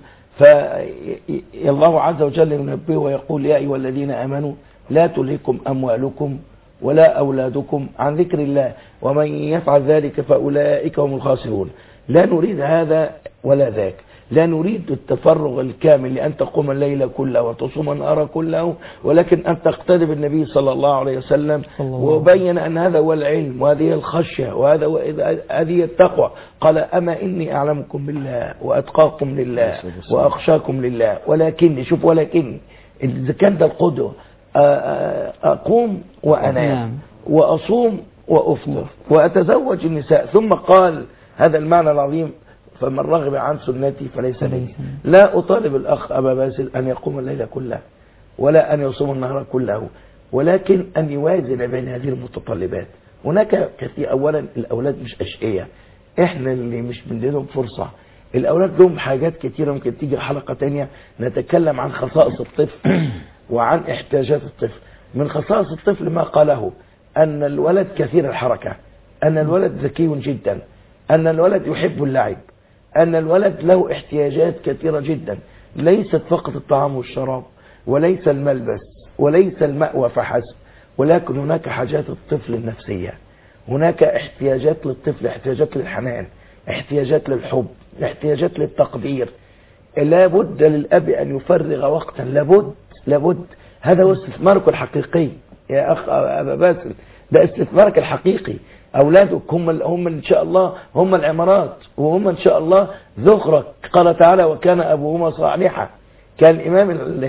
Speaker 3: فالله عز وجل ينبه ويقول يا أيها الذين آمنوا لا تلهكم أموالكم ولا أولادكم عن ذكر الله ومن يفعل ذلك فأولئك هم الخاسرون. لا نريد هذا ولا ذاك، لا نريد التفرغ الكامل لأن تقوم الليل كله وتصوم النهار كله، ولكن أن تقتدي بالنبي صلى الله عليه وسلم وبين أن هذا هو العلم وهذه الخشية هذه التقوى. قال أما إني أعلمكم بالله وأتقاكم لله وأخشاكم لله، ولكن شوف ولكن إذا كان ده القدوة أقوم وأنام وأصوم وأفطر وأتزوج النساء، ثم قال هذا المعنى العظيم فمن رغب عن سنتي فليس لي. لا أطالب الأخ أبا باسل أن يقوم الليل كله ولا أن يصوم النهار كله، ولكن أن يوازن بين هذه المتطلبات. هناك كثير. أولا الأولاد مش أشقية، إحنا اللي مش بنديهم فرصة. الأولاد لهم حاجات كثيرة، ممكن تيجي حلقة تانية نتكلم عن خصائص الطفل وعن احتياجات الطفل. من خصائص الطفل ما قاله أن الولد كثير الحركة، أن الولد ذكي جدا، أن الولد يحب اللعب، أن الولد له احتياجات كثيرة جدا، ليست فقط الطعام والشراب وليس الملبس وليس المأوى فحسب، ولكن هناك حاجات الطفل النفسية، هناك احتياجات للطفل، احتياجات للحنان، احتياجات للحب، احتياجات للتقدير. لابد للأب أن يفرغ وقتا، لابد. هذا هو استثمارك الحقيقي يا أخ أبا باسل، ده استثمارك الحقيقي. أولادك هم إن شاء الله هم العمارات، وهم إن شاء الله ذخرك. قال تعالى وكان أبوهما صالحا. كان الإمام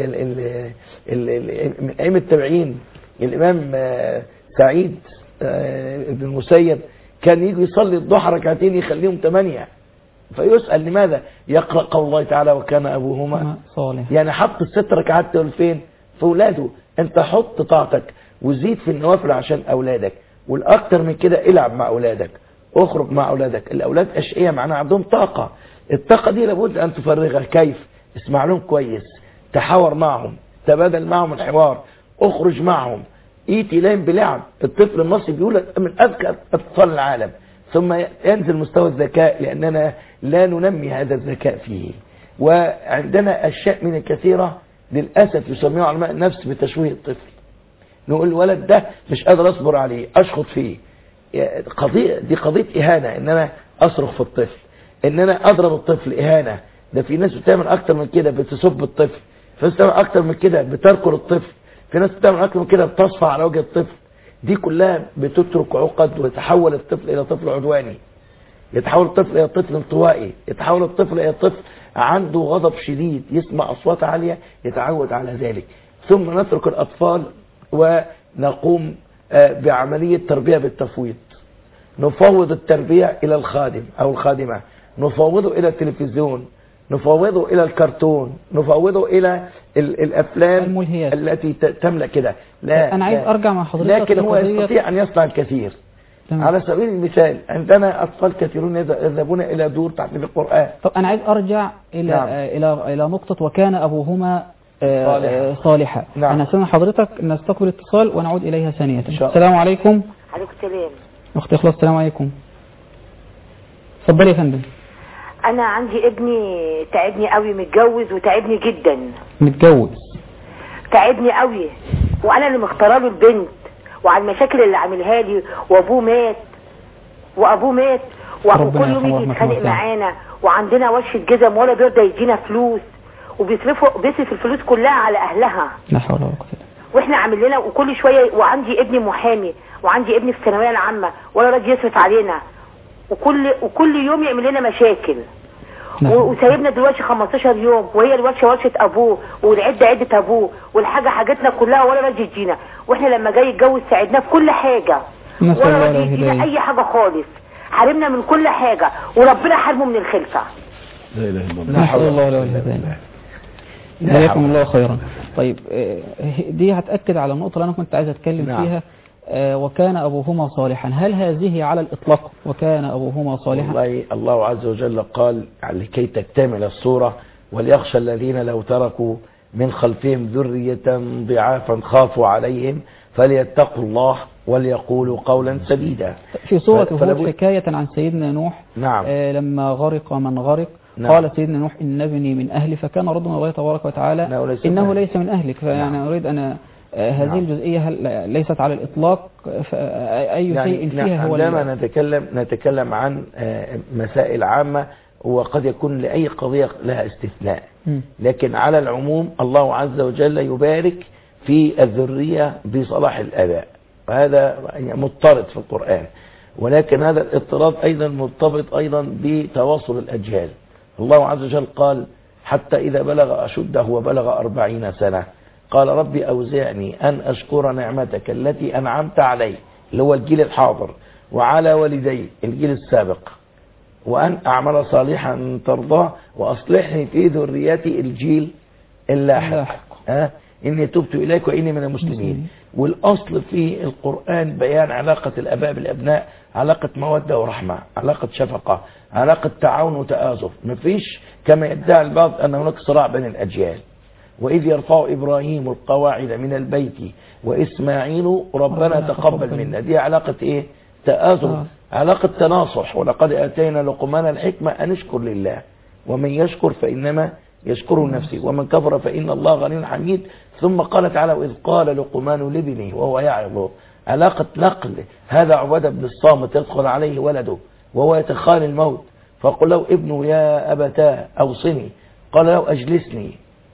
Speaker 3: من أئمة التابعين الإمام سعيد بن المسيب كان يجي يصلي الضحى ركعتين يخليهم 8، فيسأل لماذا؟ يقرأ قول الله تعالى وكان أبوهما
Speaker 2: صالح،
Speaker 7: يعني حط ال6 ركعات دول فين؟ في أولاده. أنت حط طاعتك وزيد في النوافل عشان أولادك، والأكتر من كده العب مع أولادك، اخرج مع أولادك. الأولاد أشقية معناها عندهم طاقة، الطاقة دي لابد أن تفرغها. كيف؟ اسمع لهم كويس، تحاور معهم، تبادل معهم الحوار، اخرج معهم، ايتي لهم بلعب. الطفل المصري بيقول من أذكى أطفال العالم، ثم ينزل مستوى الذكاء لأننا لا ننمي هذا الذكاء فيه. وعندنا أشياء من الكثيرة للأسف يسميها علماء النفس بتشويه الطفل. نقول الولد ده مش قادر أصبر عليه، أشخط فيه، دي قضية إهانة، إن أنا أصرخ في الطفل، إن أنا أضرب الطفل إهانة. ده في ناس بتعمل أكتر من كده، بتسب الطفل، في ناس بتعمل أكتر من كده بتركل الطفل، في ناس بتعمل أكتر من كده بتصفع على وجه الطفل. دي كلها بتترك عقد، ويتحول الطفل إلى طفل عدواني، يتحول الطفل إلى طفل انطوائي، يتحول الطفل إلى طفل عنده غضب شديد، يسمع أصوات عالية يتعود على ذلك. ثم نترك الأطفال ونقوم بعملية تربية بالتفويض. نفوض التربية إلى الخادم أو الخادمة، نفوضه إلى التلفزيون، نفوضه إلى الكرتون، نفوضه إلى الأفلام
Speaker 2: الملهيات
Speaker 7: التي تملأ كده. لا،
Speaker 2: أنا عايز أرجع مع حضرتك،
Speaker 7: لكن هو يستطيع أن يصنع الكثير. على سبيل المثال عندنا أطفال كثيرون يذهبون إلى دور تعليم القرآن.
Speaker 2: طب أنا عايز أرجع إلى
Speaker 7: نعم.
Speaker 2: إلى نقطة وكان أبوهما صالحا.
Speaker 7: نعم.
Speaker 2: أنا سامع حضرتك نستقبل اتصال ونعود إليها ثانية. السلام عليكم.
Speaker 8: عليكم السلام.
Speaker 2: أختي إخلاص، السلام عليكم. اتفضلي يا فندم.
Speaker 8: أنا عندي ابني تعبني قوي، متجوز وتعبني جدا.
Speaker 2: متجوز
Speaker 8: تعبني قوي، وأنا اللي مختاره له البنت، وعلى المشاكل اللي عاملها لي، وأبوه مات وكل يوم يجي يتخانق معانا، وعندنا وشة جزم ولا بيرضى يدينا فلوس، بيصرف الفلوس كلها على أهلها.
Speaker 2: لا حول ولا قوة إلا بالله.
Speaker 8: واحنا عامل لنا وكل شويه، وعندي ابني محامي، وعندي ابني في الثانويه العامه، ولا راضي يصرف علينا، وكل يوم يعمل لنا مشاكل. وسايبنا دلوقتي 15 يوم، وهي الورشه ورشه ابوه، والعده عده ابوه، والحاجه حاجتنا كلها، ولا راضي يدينا. واحنا لما جاي يتجوز ساعدناه في كل حاجه، ولا راضي يدينا اي حاجه خالص، حارمنا من كل حاجه، وربنا حرمه من الخلفه.
Speaker 4: لا اله الا الله.
Speaker 2: لا حول الله ولا قوة إلا بالله. جزاكم الله خيرا. طيب دي هتأكد على النقطة اللي أنا كنت عايز أتكلم فيها. وكان أبوهما صالحا، هل هذه على الإطلاق وكان أبوهما صالحا؟
Speaker 7: والله الله عز وجل قال لكي تكتمل الصورة: وليخشى الذين لو تركوا من خلفهم ذرية ضعافا خافوا عليهم فليتقوا الله وليقولوا قولا سديدا.
Speaker 2: في سورة هود حكاية عن سيدنا نوح.
Speaker 7: نعم.
Speaker 2: لما غرق من غرق.
Speaker 7: نعم.
Speaker 2: قال سيدنا نوح إن ابني من أهلي، فكان رد من الله تبارك وتعالى إنه ليس من أهلك. فيعني أريد أن هذه الجزئية ليست على الإطلاق، أي شيء فيها هو
Speaker 7: عندما نتكلم عن مسائل عامة، وقد يكون لأي قضية لها استثناء، لكن على العموم الله عز وجل يبارك في الذرية بصلاح الآباء، وهذا مضطرد في القرآن. ولكن هذا الاضطراد أيضا مرتبط أيضا بتواصل الأجيال. الله عز وجل قال: حتى إذا بلغ أشده وبلغ 40 سنة قال: ربي أوزعني أن أشكر نعمتك التي أنعمت علي، اللي هو الجيل الحاضر، وعلى والدي الجيل السابق، وأن أعمل صالحا ترضاه وأصلحني في ذريتي الجيل اللاحق. إني تبت إليك وإني من المسلمين. والأصل في القرآن بيان علاقة الأباء بالأبناء، علاقة مودة ورحمة، علاقة شفقة، علاقة تعاون وتآزر. مفيش كما يدعي البعض أن هناك صراع بين الأجيال. وإذ يرفع إبراهيم القواعد من البيت وإسماعيل ربنا تقبل منا. دي علاقة إيه؟ تآزر، علاقة تناصح. ولقد آتينا لقمان الحكمة أن اشكر لله، ومن يشكر فإنما يشكر نفسه، ومن كفر فإن الله غني حميد. ثم قال تعالى: وإذ قال لقمان لابنه وهو يعظه. علاقة نقل. هذا عبادة بن الصامت يدخل عليه ولده وهو يتخيل الموت، فقل له ابنه: يا أبتاه أوصني. قال له: أجلسني،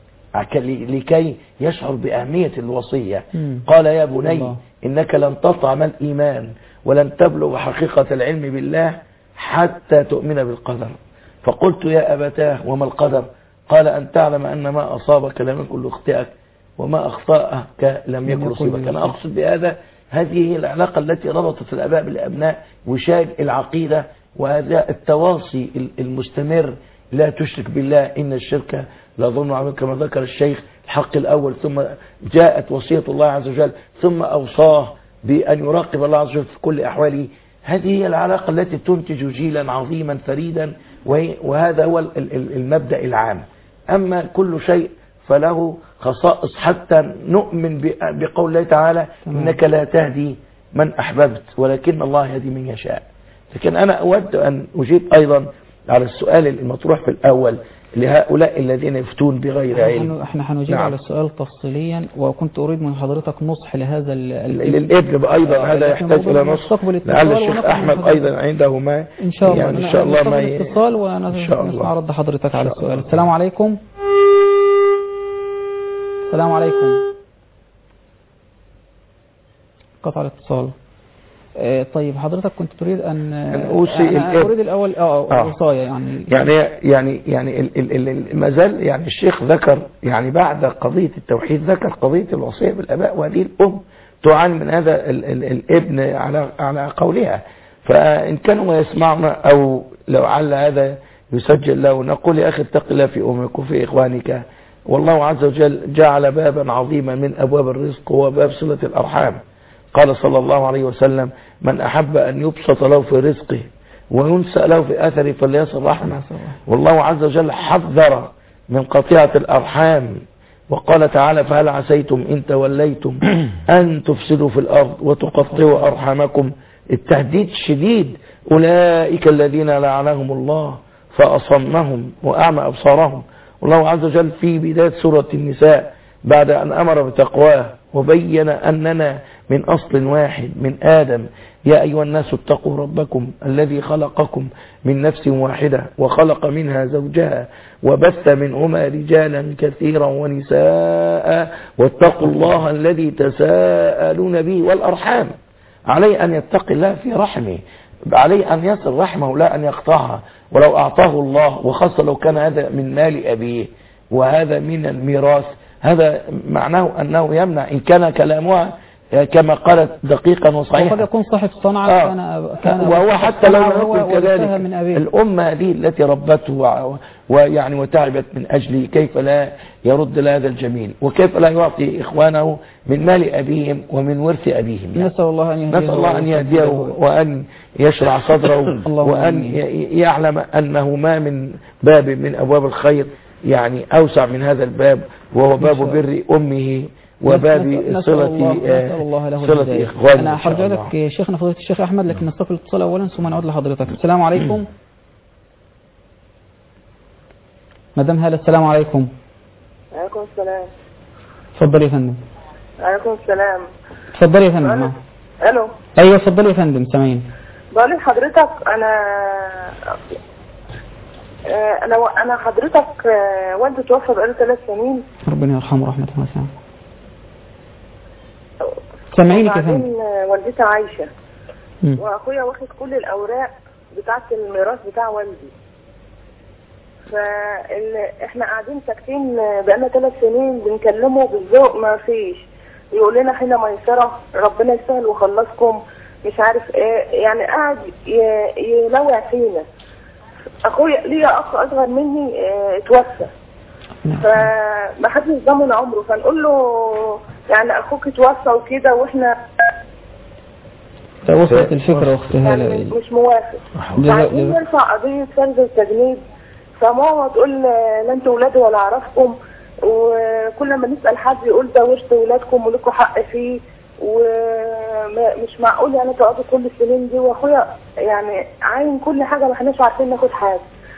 Speaker 7: لكي يشعر بأهمية الوصية. قال: يا بني إنك لن تطعم الإيمان ولن تبلغ حقيقة العلم بالله حتى تؤمن بالقدر. فقلت: يا أبتاه وما القدر؟ قال: أن تعلم أن ما أصابك لم يكن ليخطئك وما أخطأك لم يكن يصيبك. أنا أقصد بهذا هذه هي العلاقة التي ربطت الآباء بالأبناء، وشاهد العقيدة، وهذا التواصي المستمر. لا تشرك بالله إن الشرك لظلم عظيم، كما ذكر الشيخ الحق الأول. ثم جاءت وصية الله عز وجل، ثم أوصاه بأن يراقب الله عز وجل في كل أحواله. هذه هي العلاقة التي تنتج جيلا عظيما فريدا، وهذا هو المبدأ العام. أما كل شيء فله خصائص، حتى نؤمن بقول الله تعالى: إنك لا تهدي من أحببت ولكن الله يهدي من يشاء. لكن أنا أود أن أجيب أيضا على السؤال المطروح في الأول: لهؤلاء الذين يفتون بغير علم.
Speaker 2: احنا هنجيب على السؤال تفصيليا، وكنت اريد من حضرتك نصح لهذا
Speaker 7: للابن ايضا هذا يحتاج الى نصح، لعل الشيخ احمد ايضا عنده ما
Speaker 2: ان شاء الله.
Speaker 7: يعني ان شاء الله ما
Speaker 2: اتصال ونسمع رد حضرتك على السؤال. السلام عليكم. السلام عليكم. قطع الاتصال. طيب حضرتك كنت تريد ان
Speaker 7: اوصي
Speaker 2: اريد الاول وصايا
Speaker 7: يعني ما زال يعني الشيخ ذكر يعني بعد قضية التوحيد ذكر قضية الوصية بالاباء، وهذه الام تعاني من هذا الابن على قولها. فان كانوا يسمعنا او لو عل هذا يسجل له، نقول يا اخي اتق الله في امك وفي اخوانك، والله عز وجل جعل بابا عظيما من ابواب الرزق هو باب صلة الارحام. قال صلى الله عليه وسلم: من أحب أن يبسط له في رزقه وينسأ له في أثره فليصل رحمه. والله عز وجل حذر من قطيعة الأرحام، وقال تعالى: فهل عسيتم إن توليتم أن تفسدوا في الأرض وتقطعوا أرحامكم. التهديد شديد. أولئك الذين لعنهم الله فأصمهم وأعمى أبصارهم. والله عز وجل في بداية سورة النساء بعد أن أمر بتقواه وبين أننا من أصل واحد من آدم: يا أيها الناس اتقوا ربكم الذي خلقكم من نفس واحدة وخلق منها زوجها وبث منهما رجالا كثيرا ونساء واتقوا الله الذي تساءلون به والأرحام. عليه أن يتقي الله في رحمه، عليه أن يصل رحمه لا أن يقطعها. ولو أعطاه الله، وخاصة لو كان هذا من مال أبيه وهذا من الميراث، هذا معناه أنه يمنع إن كان كلامها كما قالت دقيقا وصحيحا.
Speaker 2: وقد يكون صاحب صنعة كان
Speaker 7: وهو حتى لو يكون كذلك. الأمة هذه التي ربته ويعني وتعبت من أجله، كيف لا يرد لهذا الجميل، وكيف لا يعطي إخوانه من مال أبيهم ومن ورث أبيهم.
Speaker 2: نسأل الله أن
Speaker 7: يهديه وأن يشرع صدره وأن يعلم أنه ما من باب من أبواب الخير يعني أوسع من هذا الباب، وهو باب بر أمه وباب صلة إخوانه.
Speaker 2: أنا هرجع لك شيخنا فضيلة الشيخ أحمد، لكن نستقبل الاتصال أولا ثم نعود لحضرتك. السلام عليكم مدام هالة. السلام عليكم.
Speaker 9: وعليكم السلام.
Speaker 2: اتفضلي يا فندم.
Speaker 9: وعليكم السلام.
Speaker 2: اتفضلي يا فندم.
Speaker 9: الو.
Speaker 2: ايوه اتفضلي يا فندم، سامعين.
Speaker 9: بقول لحضرتك انا حضرتك والدي توفى بقاله 3 سنين.
Speaker 2: ربنا يرحمه رحمة واسعة. سامعينك يا فندم.
Speaker 9: والدتي عايشة واخويا واخد كل الاوراق بتاعه الميراث بتاع والدي. فاحنا قاعدين ساكتين بقالنا 3 سنين بنكلمه بالذوق، ما فيش. يقول لنا حين ميسرة ربنا يسهل وخلصكم مش عارف ايه، يعني قاعد يلوع فينا. اخويا ليا اخ اصغر مني اتوفى، فما حدش ضامن عمره، فنقول له يعني اخوك اتوفى وكده واحنا
Speaker 2: وصلت الفكرة اختي
Speaker 9: يعني مش موافق. عايزين نرفع قضية فرز التجنيد، فماما تقول لا انتوا ولادي ولا اعرفكم، وكل ما نسأل حد يقول ده ورث ولادكم ولكم حق فيه، ومش معقول يعني تقعدوا كل السنين دي، واخويا يعني عاين كل حاجة ما احناش عارفين ناخد حاجة.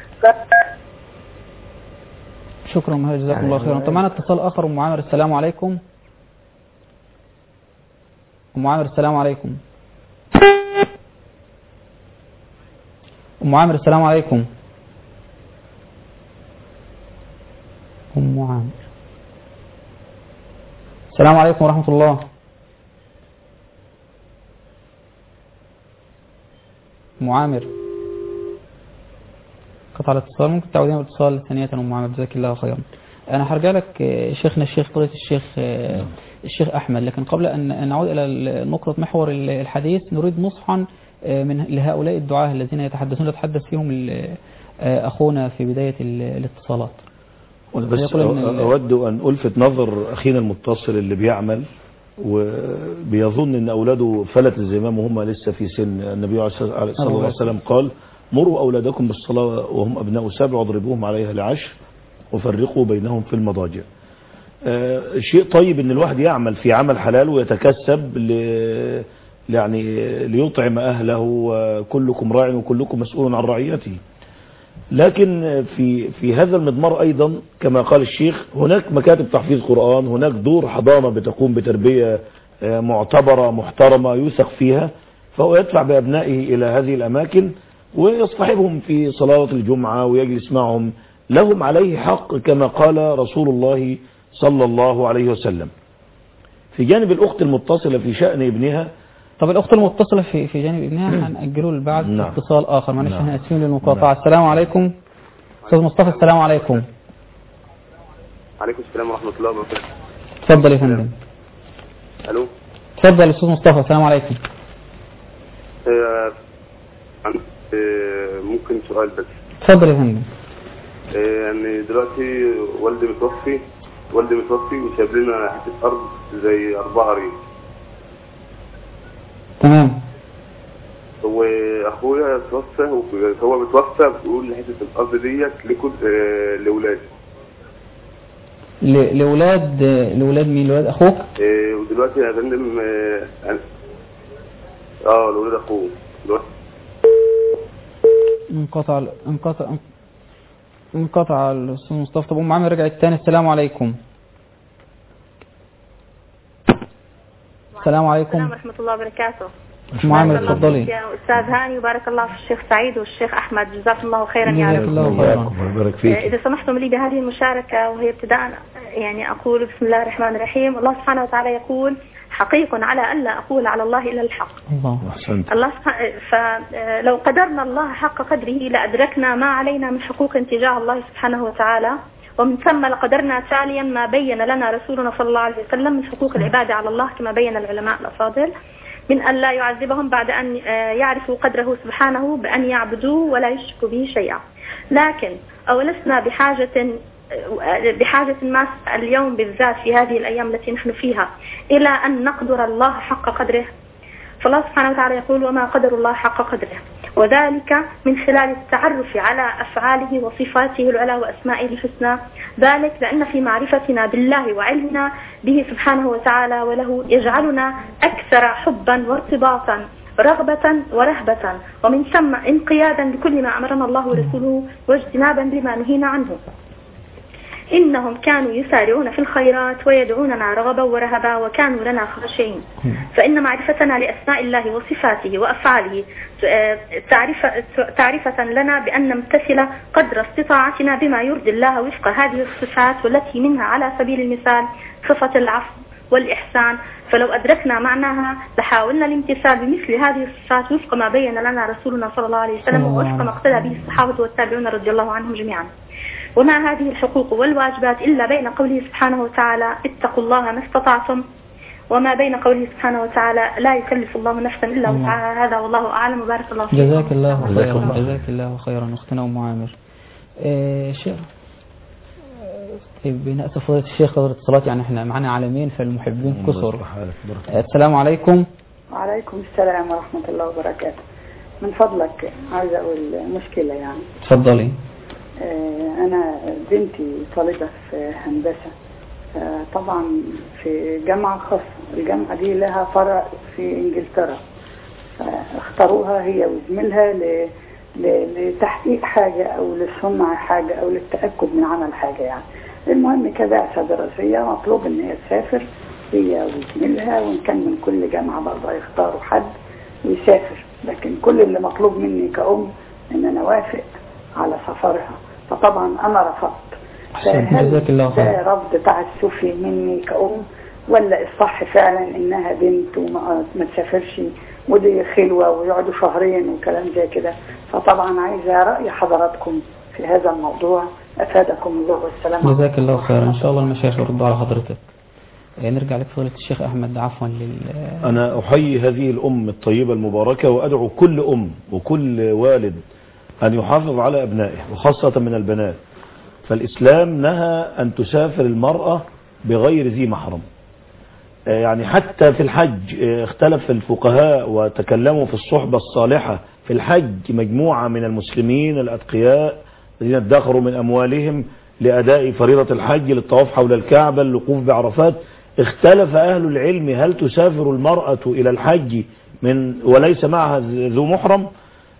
Speaker 2: شكرا مهلا، جزاكم الله خيرا. طبعا اتصال اخر. ام عامر السلام عليكم. ام عامر السلام عليكم. ام عامر السلام عليكم. ام عامر السلام عليكم ورحمة الله. ام عامر قطع الاتصال، ممكن تعودين بالاتصال ثانية. ام عامر جزاك الله خيرا. انا هرجع لك شيخنا الشيخ فضيلة الشيخ احمد، لكن قبل ان نعود الى نقطة محور الحديث نريد نصحا من لهؤلاء الدعاة الذين يتحدث فيهم اخونا في بداية الاتصالات.
Speaker 4: بس أود أن ألفت نظر أخينا المتصل اللي بيعمل وبيظن أن أولاده فلت الزمام وهم لسه في سن. النبي صلى الله عليه وسلم قال: مروا أولادكم بالصلاة وهم أبناء 7 واضربوهم عليها ل10 وفرقوا بينهم في المضاجع. شيء طيب أن الواحد يعمل في عمل حلال ويتكسب يعني ليطعم أهله، وكلكم راع وكلكم مسؤول عن رعيته. لكن في هذا المضمار أيضا كما قال الشيخ هناك مكاتب تحفيظ قرآن، هناك دور حضانة بتقوم بتربية معتبرة محترمة يوثق فيها، فهو يدفع بأبنائه إلى هذه الأماكن ويصطحبهم في صلاة الجمعة ويجلس معهم، لهم عليه حق كما قال رسول الله صلى الله عليه وسلم. في جانب الأخت المتصلة في شأن ابنها.
Speaker 2: طب الأخت المتصلة في جانب ابنها هنأجله لبعد
Speaker 4: نعم.
Speaker 2: اتصال آخر، معلش احنا آسفين للمقاطعة. السلام عليكم أستاذ مصطفى. السلام عليكم.
Speaker 10: عليكم السلام ورحمة الله وبركاته.
Speaker 2: اتفضل يا فندم.
Speaker 10: ألو.
Speaker 2: اتفضل أستاذ مصطفى. السلام عليكم.
Speaker 10: ممكن سؤال بس.
Speaker 2: اتفضل يا فندم.
Speaker 10: يعني دلوقتي والدي متوفي وساب لنا حتة أرض زي 4 ريال.
Speaker 2: تمام.
Speaker 10: وأخويا توفى وهو متوفى بيقول حتة الأرض ديت لكل لأولادي.
Speaker 2: لأولاد مين؟ لأولاد أخوك؟
Speaker 10: ودلوقتي يا فندم لأولاد أخوه دلوقتي.
Speaker 2: انقطع الأستاذ مصطفى. طب أم عامر رجعت تاني. السلام عليكم. السلام عليكم.
Speaker 11: السلام ورحمة الله وبركاته.
Speaker 2: أم عامر اتفضلي.
Speaker 11: يا أستاذ هاني وبارك الله في الشيخ سعيد والشيخ أحمد، جزاكم الله خيرا يا رب.
Speaker 2: الله خيرا.
Speaker 11: إذا سمحتم لي بهذه المشاركة، وهي ابتداء يعني أقول بسم الله الرحمن الرحيم. الله سبحانه وتعالى يقول حقيق على ألا أقول على الله إلا الحق. الله فلو قدرنا الله حق قدره لأدركنا ما علينا من حقوق تجاه الله سبحانه وتعالى، ومن ثم لقدرنا تاليا ما بين لنا رسولنا صلى الله عليه وسلم من حقوق العباد على الله كما بين العلماء الأفاضل، من أن لا يعذبهم بعد أن يعرفوا قدره سبحانه بأن يعبدوه ولا يشركوا به شيئا. لكن أولسنا بحاجة ما اليوم بالذات في هذه الأيام التي نحن فيها إلى أن نقدر الله حق قدره. فالله سبحانه وتعالى يقول وما قدر الله حق قدره، وذلك من خلال التعرف على أفعاله وصفاته العلى وأسمائه الحسنى، ذلك لأن في معرفتنا بالله وعلمنا به سبحانه وتعالى وله يجعلنا أكثر حبا وارتباطا رغبة ورهبة، ومن ثم انقيادا لكل ما أمرنا الله ورسوله واجتنابا لما نهينا عنه. إنهم كانوا يسارعون في الخيرات ويدعوننا رغبا ورهبا وكانوا لنا خاشعين. فإن معرفتنا لأسماء الله وصفاته وأفعاله تعرفة لنا بأن نمتثل قدر استطاعتنا بما يرضي الله وفق هذه الصفات، والتي منها على سبيل المثال صفة العفو والإحسان. فلو أدركنا معناها لحاولنا الامتثال بمثل هذه الصفات وفق ما بين لنا رسولنا صلى الله عليه وسلم ووفق ما اقتدى به الصحابة والتابعون رضي الله عنهم جميعا. وما هذه الحقوق والواجبات إلا بين قوله سبحانه وتعالى اتقوا الله ما استطعتم، وما بين قوله سبحانه وتعالى لا يكلف الله نفسا إلا وسعها. هذا والله أعلم وبارك الله فيكم.
Speaker 2: جزاك الله خيرا. جزاك الله خيرا أختنا أم عامر. شيخ بنأسف فضيلة الشيخ قدر اتصالات، يعني احنا معنا عالمين فالمحبين كثر. السلام عليكم.
Speaker 12: وعليكم السلام ورحمة الله وبركاته. من فضلك عايزة أقول مشكلة يعني.
Speaker 2: تفضلي.
Speaker 12: أنا بنتي طالبة في هندسة، طبعا في جامعة خاصة. الجامعة دي لها فرع في إنجلترا، اختاروها هي وزميلها لتحقيق حاجة أو لصنع حاجة أو للتأكد من عمل حاجة يعني. المهم كبعثة دراسية مطلوب إن هي تسافر هي وزميلها، وإن كان من كل جامعة برضه يختاروا حد ويسافر، لكن كل اللي مطلوب مني كأم إن أنا وافق على سفرها. فطبعا أنا رفضت.
Speaker 2: جزاك الله خير.
Speaker 12: ده رفض تعسفي مني كأم، ولا الصح فعلا إنها بنت وما تسافرش ودي خلوة ويقعدوا شهرين وكلام زي كده؟ فطبعا عايزة رأي حضراتكم في هذا الموضوع، أفادكم الله والسلام.
Speaker 2: جزاك الله خير. إن شاء الله المشايخ يردوا على حضرتك. نرجع لك فضيلة الشيخ أحمد. عفوا
Speaker 4: أنا أحيي هذه الأم الطيبة المباركة، وأدعو كل أم وكل والد أن يحافظ على أبنائه وخاصة من البنات. فالإسلام نهى أن تسافر المرأة بغير ذي محرم. يعني حتى في الحج اختلف الفقهاء وتكلموا في الصحبة الصالحة في الحج. مجموعة من المسلمين الأتقياء الذين ادخروا من أموالهم لأداء فريضة الحج للطواف حول الكعبة الوقوف بعرفات، اختلف أهل العلم هل تسافر المرأة إلى الحج وليس معها ذو محرم.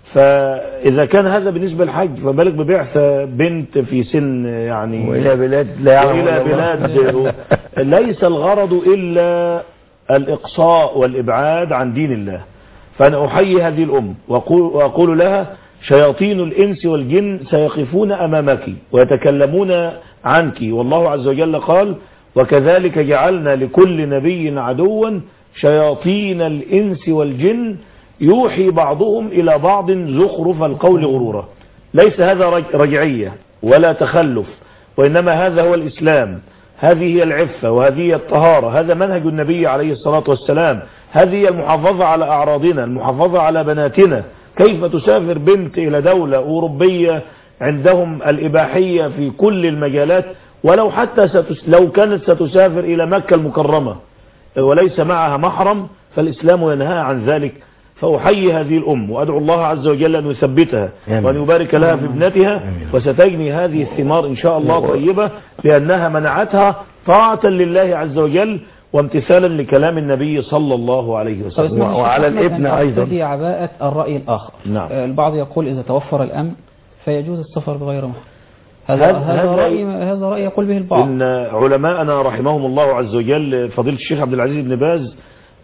Speaker 4: فإذا كان هذا بالنسبة للحج فبالك ببعثة بنت في سن يعني
Speaker 3: وإلى بلاد لا يعلم
Speaker 4: وإلى بلاد ليس الغرض إلا الإقصاء والإبعاد عن دين الله. فأنا أحيي هذه الأم وأقول لها شياطين الإنس والجن سيقفون أمامك ويتكلمون عنك، والله عز وجل قال وكذلك جعلنا لكل نبي عدوا شياطين الإنس والجن يوحي بعضهم إلى بعض زخرف القول غرورا. ليس هذا رجعية ولا تخلف، وإنما هذا هو الإسلام، هذه هي العفة وهذه هي الطهارة، هذا منهج النبي عليه الصلاة والسلام، هذه هي المحافظة على أعراضنا، المحافظة على بناتنا. كيف تسافر بنت إلى دولة أوروبية عندهم الإباحية في كل المجالات، ولو حتى لو كانت ستسافر إلى مكة المكرمة وليس معها محرم فالإسلام ينهى عن ذلك. فأحيي هذه الأم وأدعو الله عز وجل أن يثبتها وأن يبارك لها في ابنتها، وستجني هذه الثمار إن شاء الله طيبة لأنها منعتها طاعة لله عز وجل وامتثالا لكلام النبي صلى الله عليه وسلم.
Speaker 2: وعلى الابن أيضا في عباءة الرأي الآخر.
Speaker 4: نعم.
Speaker 2: البعض يقول إذا توفر الأمن فيجوز السفر بغير محرم. هذا رأي يقول به البعض.
Speaker 4: إن علماءنا رحمهم الله عز وجل فضيلة الشيخ عبد العزيز بن باز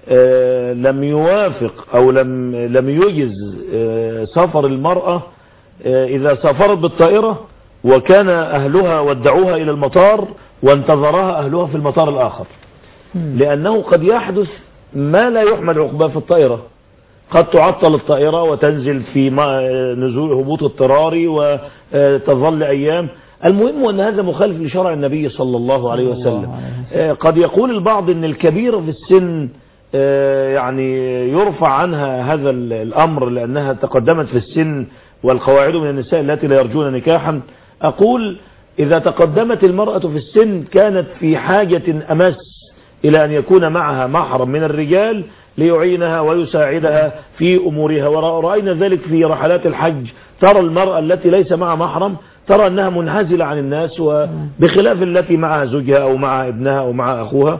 Speaker 4: لم يوافق أو لم يجز سفر المرأة إذا سافرت بالطائرة وكان أهلها ودعوها إلى المطار وانتظرها أهلها في المطار الآخر، لأنه قد يحدث ما لا يحمل عقباه في الطائرة، قد تعطل الطائرة وتنزل في نزول هبوط اضطراري وتظل أيام. المهم أن هذا مخالف لشرع النبي صلى الله عليه وسلم. قد يقول البعض أن الكبيرة في السن يعني يرفع عنها هذا الأمر لأنها تقدمت في السن والقواعد من النساء التي لا يرجون نكاحا. أقول إذا تقدمت المرأة في السن كانت في حاجة أمس إلى أن يكون معها محرم من الرجال ليعينها ويساعدها في أمورها، ورأينا ذلك في رحلات الحج. ترى المرأة التي ليس معها محرم ترى أنها منعزلة عن الناس وبخلاف التي معها زوجها أو مع ابنها أو مع أخوها.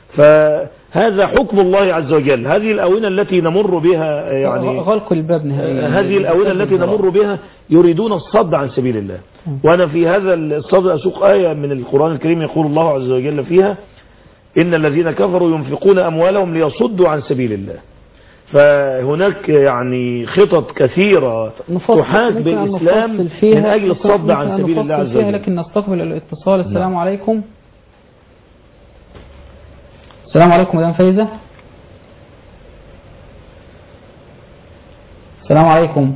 Speaker 4: فهذا حكم الله عز وجل. هذه الأونة التي نمر بها يعني
Speaker 2: غلق الباب نهائيا،
Speaker 4: هذه الأونة التي نمر بها يريدون الصد عن سبيل الله. وأنا في هذا الصد أسوق آية من القرآن الكريم يقول الله عز وجل فيها إن الذين كفروا ينفقون أموالهم ليصدوا عن سبيل الله. فهناك يعني خطط كثيرة تحاك بالإسلام من أجل الصد عن سبيل الله عز وجل.
Speaker 2: لكن نستقبل الاتصال. السلام عليكم. السلام عليكم مدام فايزة. السلام عليكم.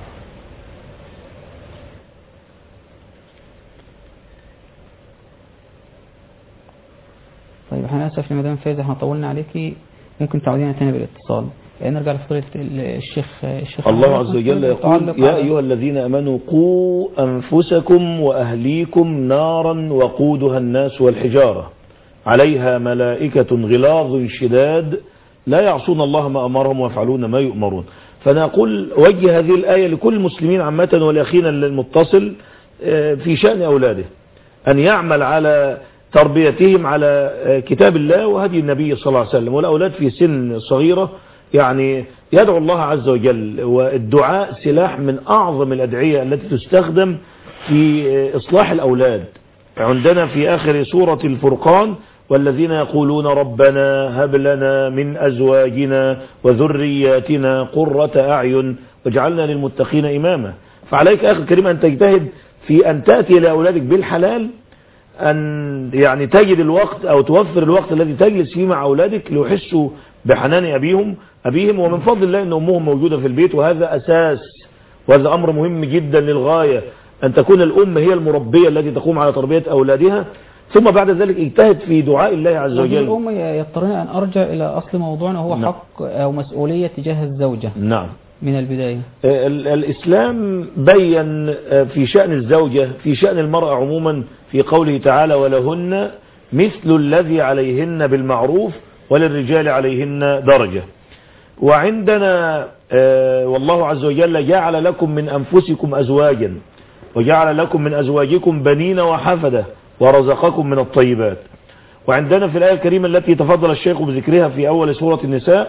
Speaker 2: طيب احنا اسف لمدام فايزة احنا طولنا عليكي، ممكن تعودينا تاني بالاتصال. نرجع لفضيلة الشيخ
Speaker 4: الله عز وجل يقول يا أيها الذين أمنوا قوا أنفسكم وأهليكم نارا وقودها الناس والحجارة عليها ملائكة غلاظ شداد لا يعصون الله ما أمرهم ويفعلون ما يؤمرون. فأنا أقول وجه هذه الآية لكل المسلمين عامة ولأخينا المتصل في شأن أولاده أن يعمل على تربيتهم على كتاب الله وهدي النبي صلى الله عليه وسلم. والأولاد في سن صغيرة يعني يدعو الله عز وجل، والدعاء سلاح من أعظم الأدعية التي تستخدم في إصلاح الأولاد. عندنا في آخر سورة الفرقان والذين يقولون ربنا هب لنا من أزواجنا وذرياتنا قرة أعين واجعلنا للمتقين إماما. فعليك أخي الكريم أن تجتهد في أن تأتي لأولادك بالحلال، أن يعني تجد الوقت أو توفر الوقت الذي تجلس فيه مع أولادك ليحسوا بحنان أبيهم ومن فضل الله أن أمهم موجودة في البيت. وهذا أساس وهذا أمر مهم جدا للغاية، أن تكون الأم هي المربية التي تقوم على تربية أولادها، ثم بعد ذلك اجتهد في دعاء الله عز وجل.
Speaker 2: الأم يضطرنا أن أرجع إلى أصل موضوعنا وهو حق أو مسؤولية تجاه الزوجة.
Speaker 4: نعم.
Speaker 2: من البداية
Speaker 4: الإسلام بيّن في شأن الزوجة في شأن المرأة عموما في قوله تعالى ولهن مثل الذي عليهن بالمعروف وللرجال عليهن درجة. وعندنا والله عز وجل جعل لكم من أنفسكم أزواجا وجعل لكم من أزواجكم بنين وحفدة ورزقكم من الطيبات. وعندنا في الآية الكريمة التي تفضل الشيخ بذكرها في أول سورة النساء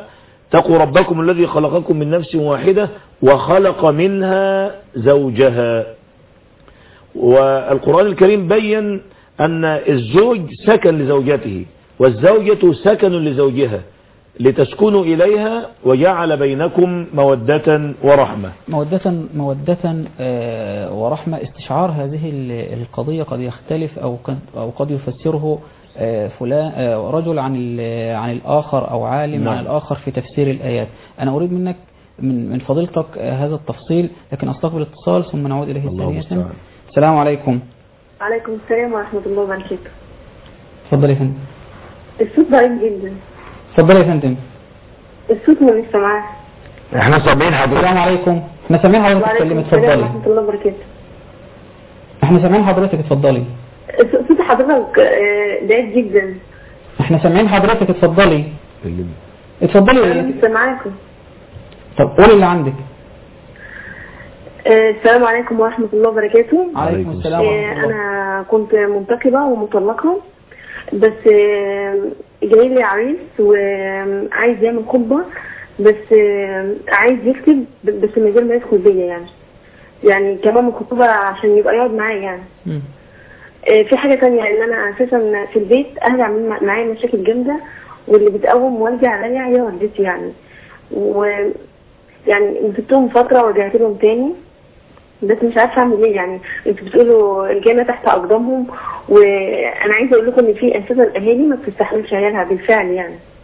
Speaker 4: اتقوا ربكم الذي خلقكم من نفس واحدة وخلق منها زوجها. والقرآن الكريم بين أن الزوج سكن لزوجته والزوجة سكن لزوجها لتسكنوا إليها وجعل بينكم مودة ورحمة.
Speaker 2: مودة ورحمة. استشعار هذه القضية قد يختلف أو قد يفسره فلان رجل عن الآخر أو عالم عن الآخر في تفسير الآيات. أنا أريد منك من فضيلتك هذا التفصيل، لكن أستقبل اتصال ثم نعود إليه ثانية. السلام عليكم.
Speaker 5: وعليكم السلام ورحمة الله وبركاته.
Speaker 2: اتفضلي يا فندم.
Speaker 5: الصوت ضعيف جدا.
Speaker 2: اتفضلي يا فندم.
Speaker 5: الصوت مش سامعاه.
Speaker 3: احنا سامعين حضرتك.
Speaker 2: السلام عليكم. احنا سامعين حضرتك تتكلمي. اتفضلي.
Speaker 5: السلام ورحمة الله وبركاته.
Speaker 2: احنا سامعين حضرتك اتفضلي.
Speaker 5: صوت حضرتك ضعيف جدا.
Speaker 2: احنا سامعين حضرتك اتفضلي. اتفضلي.
Speaker 5: انا مش سامعاكم.
Speaker 2: طب قولي اللي عندك.
Speaker 5: السلام عليكم ورحمة الله وبركاته.
Speaker 2: عليكم السلام ورحمة الله.
Speaker 5: أنا كنت منتقبة ومطلقة، بس جاي لي عريس وعايز يعمل خطبة، بس عايز يكتب بس من غير ما يدخل بيا يعني كمان الخطبة عشان يبقى يقعد معايا يعني. في حاجة تانية ان انا اساسا في البيت اهلي عاملين معايا مشاكل جامدة، واللي بتقوم والدي عليا هي والدتي يعني. يعني سبتهم فترة ورجعت لهم تاني، بس مش عارفه اعمل ايه. يعني انتوا بتقولوا الجنه تحت اقدامهم، وانا عايزه اقول لكم ان في اساسا الاهالي ما بتستحملش عيالها بالفعل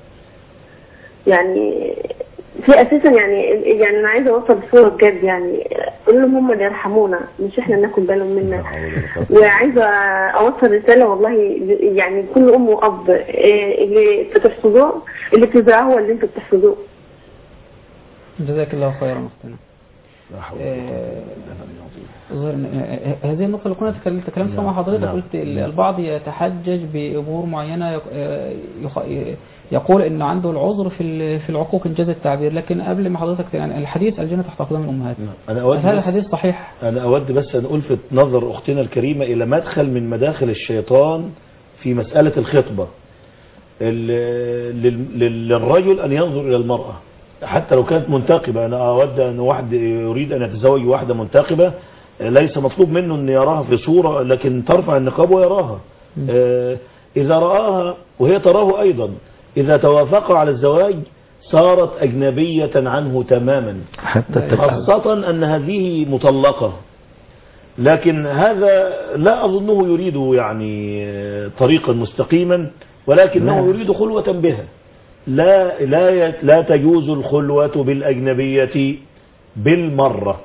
Speaker 5: يعني في اساسا يعني انا عايزه اوصل الصوره بجد يعني. اقول لهم هم اللي يرحمونا مش احنا ناخد بالهم منا. وعايزه اوصل رساله والله يعني كل ام واب اللي بتحصدوه اللي بتزرعوه هو اللي انتوا بتحصدوه.
Speaker 2: جزاك الله خيرا اختنا. هذه النقطة اللي كنا تكلمت مع حضرتك، قلت البعض يتحجج بأمور معينة يقول إن عنده العذر في العقوق إنجاز التعبير، لكن قبل ما حضرتك يعني الحديث الجنة تحت أقدام الأمهات، هذا الحديث صحيح؟
Speaker 4: أنا أود بس أن ألفت نظر أختنا الكريمة إلى مدخل من مداخل الشيطان في مسألة الخطبة. للرجل أن ينظر إلى المرأة حتى لو كانت منتقبة. أنا أود أن واحد يريد أن يتزوج واحدة منتقبة ليس مطلوب منه أن يراها في صورة، لكن ترفع النقاب ويراها. إذا رآها وهي تراه أيضا، إذا توافق على الزواج صارت أجنبية عنه تماما، خاصة أن هذه مطلقة. لكن هذا لا أظنه يريد يعني طريقا مستقيما، ولكنه يريد خلوة بها. لا تجوز الخلوة بالأجنبية بالمرة.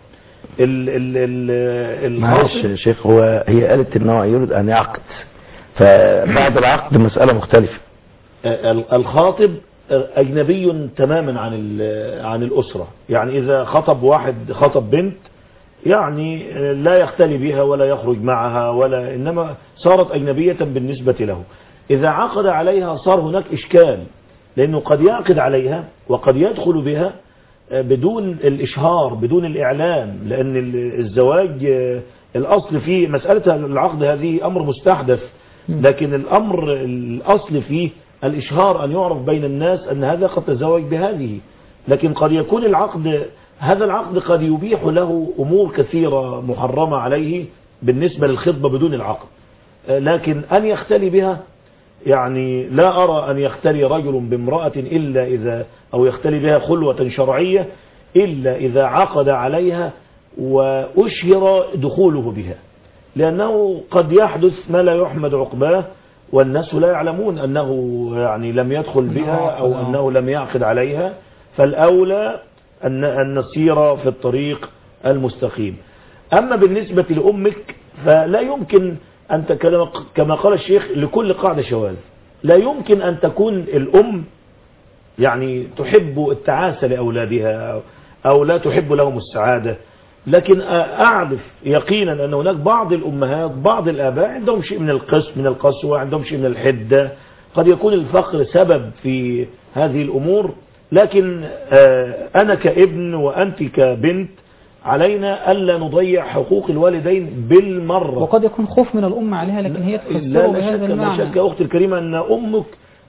Speaker 3: معلش يا شيخ، هي قالت انه يريد ان يعقد، فبعد العقد مسألة مختلفة.
Speaker 4: الخاطب أجنبي تماما عن الأسرة. يعني إذا خطب بنت يعني لا يختلي بها ولا يخرج معها إنما صارت أجنبية بالنسبة له. إذا عقد عليها صار هناك إشكال، لأنه قد يعقد عليها وقد يدخل بها بدون الإشهار بدون الإعلام، لأن الزواج الأصل فيه مسألة العقد هذه أمر مستحدث، لكن الأمر الأصل فيه الإشهار، أن يعرف بين الناس أن هذا قد تزوج بهذه. لكن قد يكون هذا العقد قد يبيح له أمور كثيرة محرمة عليه بالنسبة للخطبة بدون العقد. لكن أن يختلي بها يعني لا أرى أن يختلي رجل بامرأة إلا إذا أو يختلي بها خلوة شرعية إلا إذا عقد عليها وأشهر دخوله بها، لأنه قد يحدث ما لا يحمد عقباه والناس لا يعلمون أنه يعني لم يدخل بها أو أنه لم يعقد عليها. فالأولى أن نسير في الطريق المستقيم. أما بالنسبة لأمك فلا يمكن أنت كما قال الشيخ لكل قاعدة شواذ. لا يمكن أن تكون الأم يعني تحب التعاسة لأولادها أو لا تحب لهم السعادة، لكن أعرف يقينا أن هناك بعض الأمهات بعض الآباء عندهم شيء من القسوة، عندهم شيء من الحدة، قد يكون الفقر سبب في هذه الأمور. لكن أنا كابن وأنت كبنت علينا ألا نضيع حقوق الوالدين بالمرة.
Speaker 2: وقد يكون خوف من الأم عليها، لكن هي تفسره بهذا المعنى.
Speaker 4: لا شك أختي الكريمة أن أمك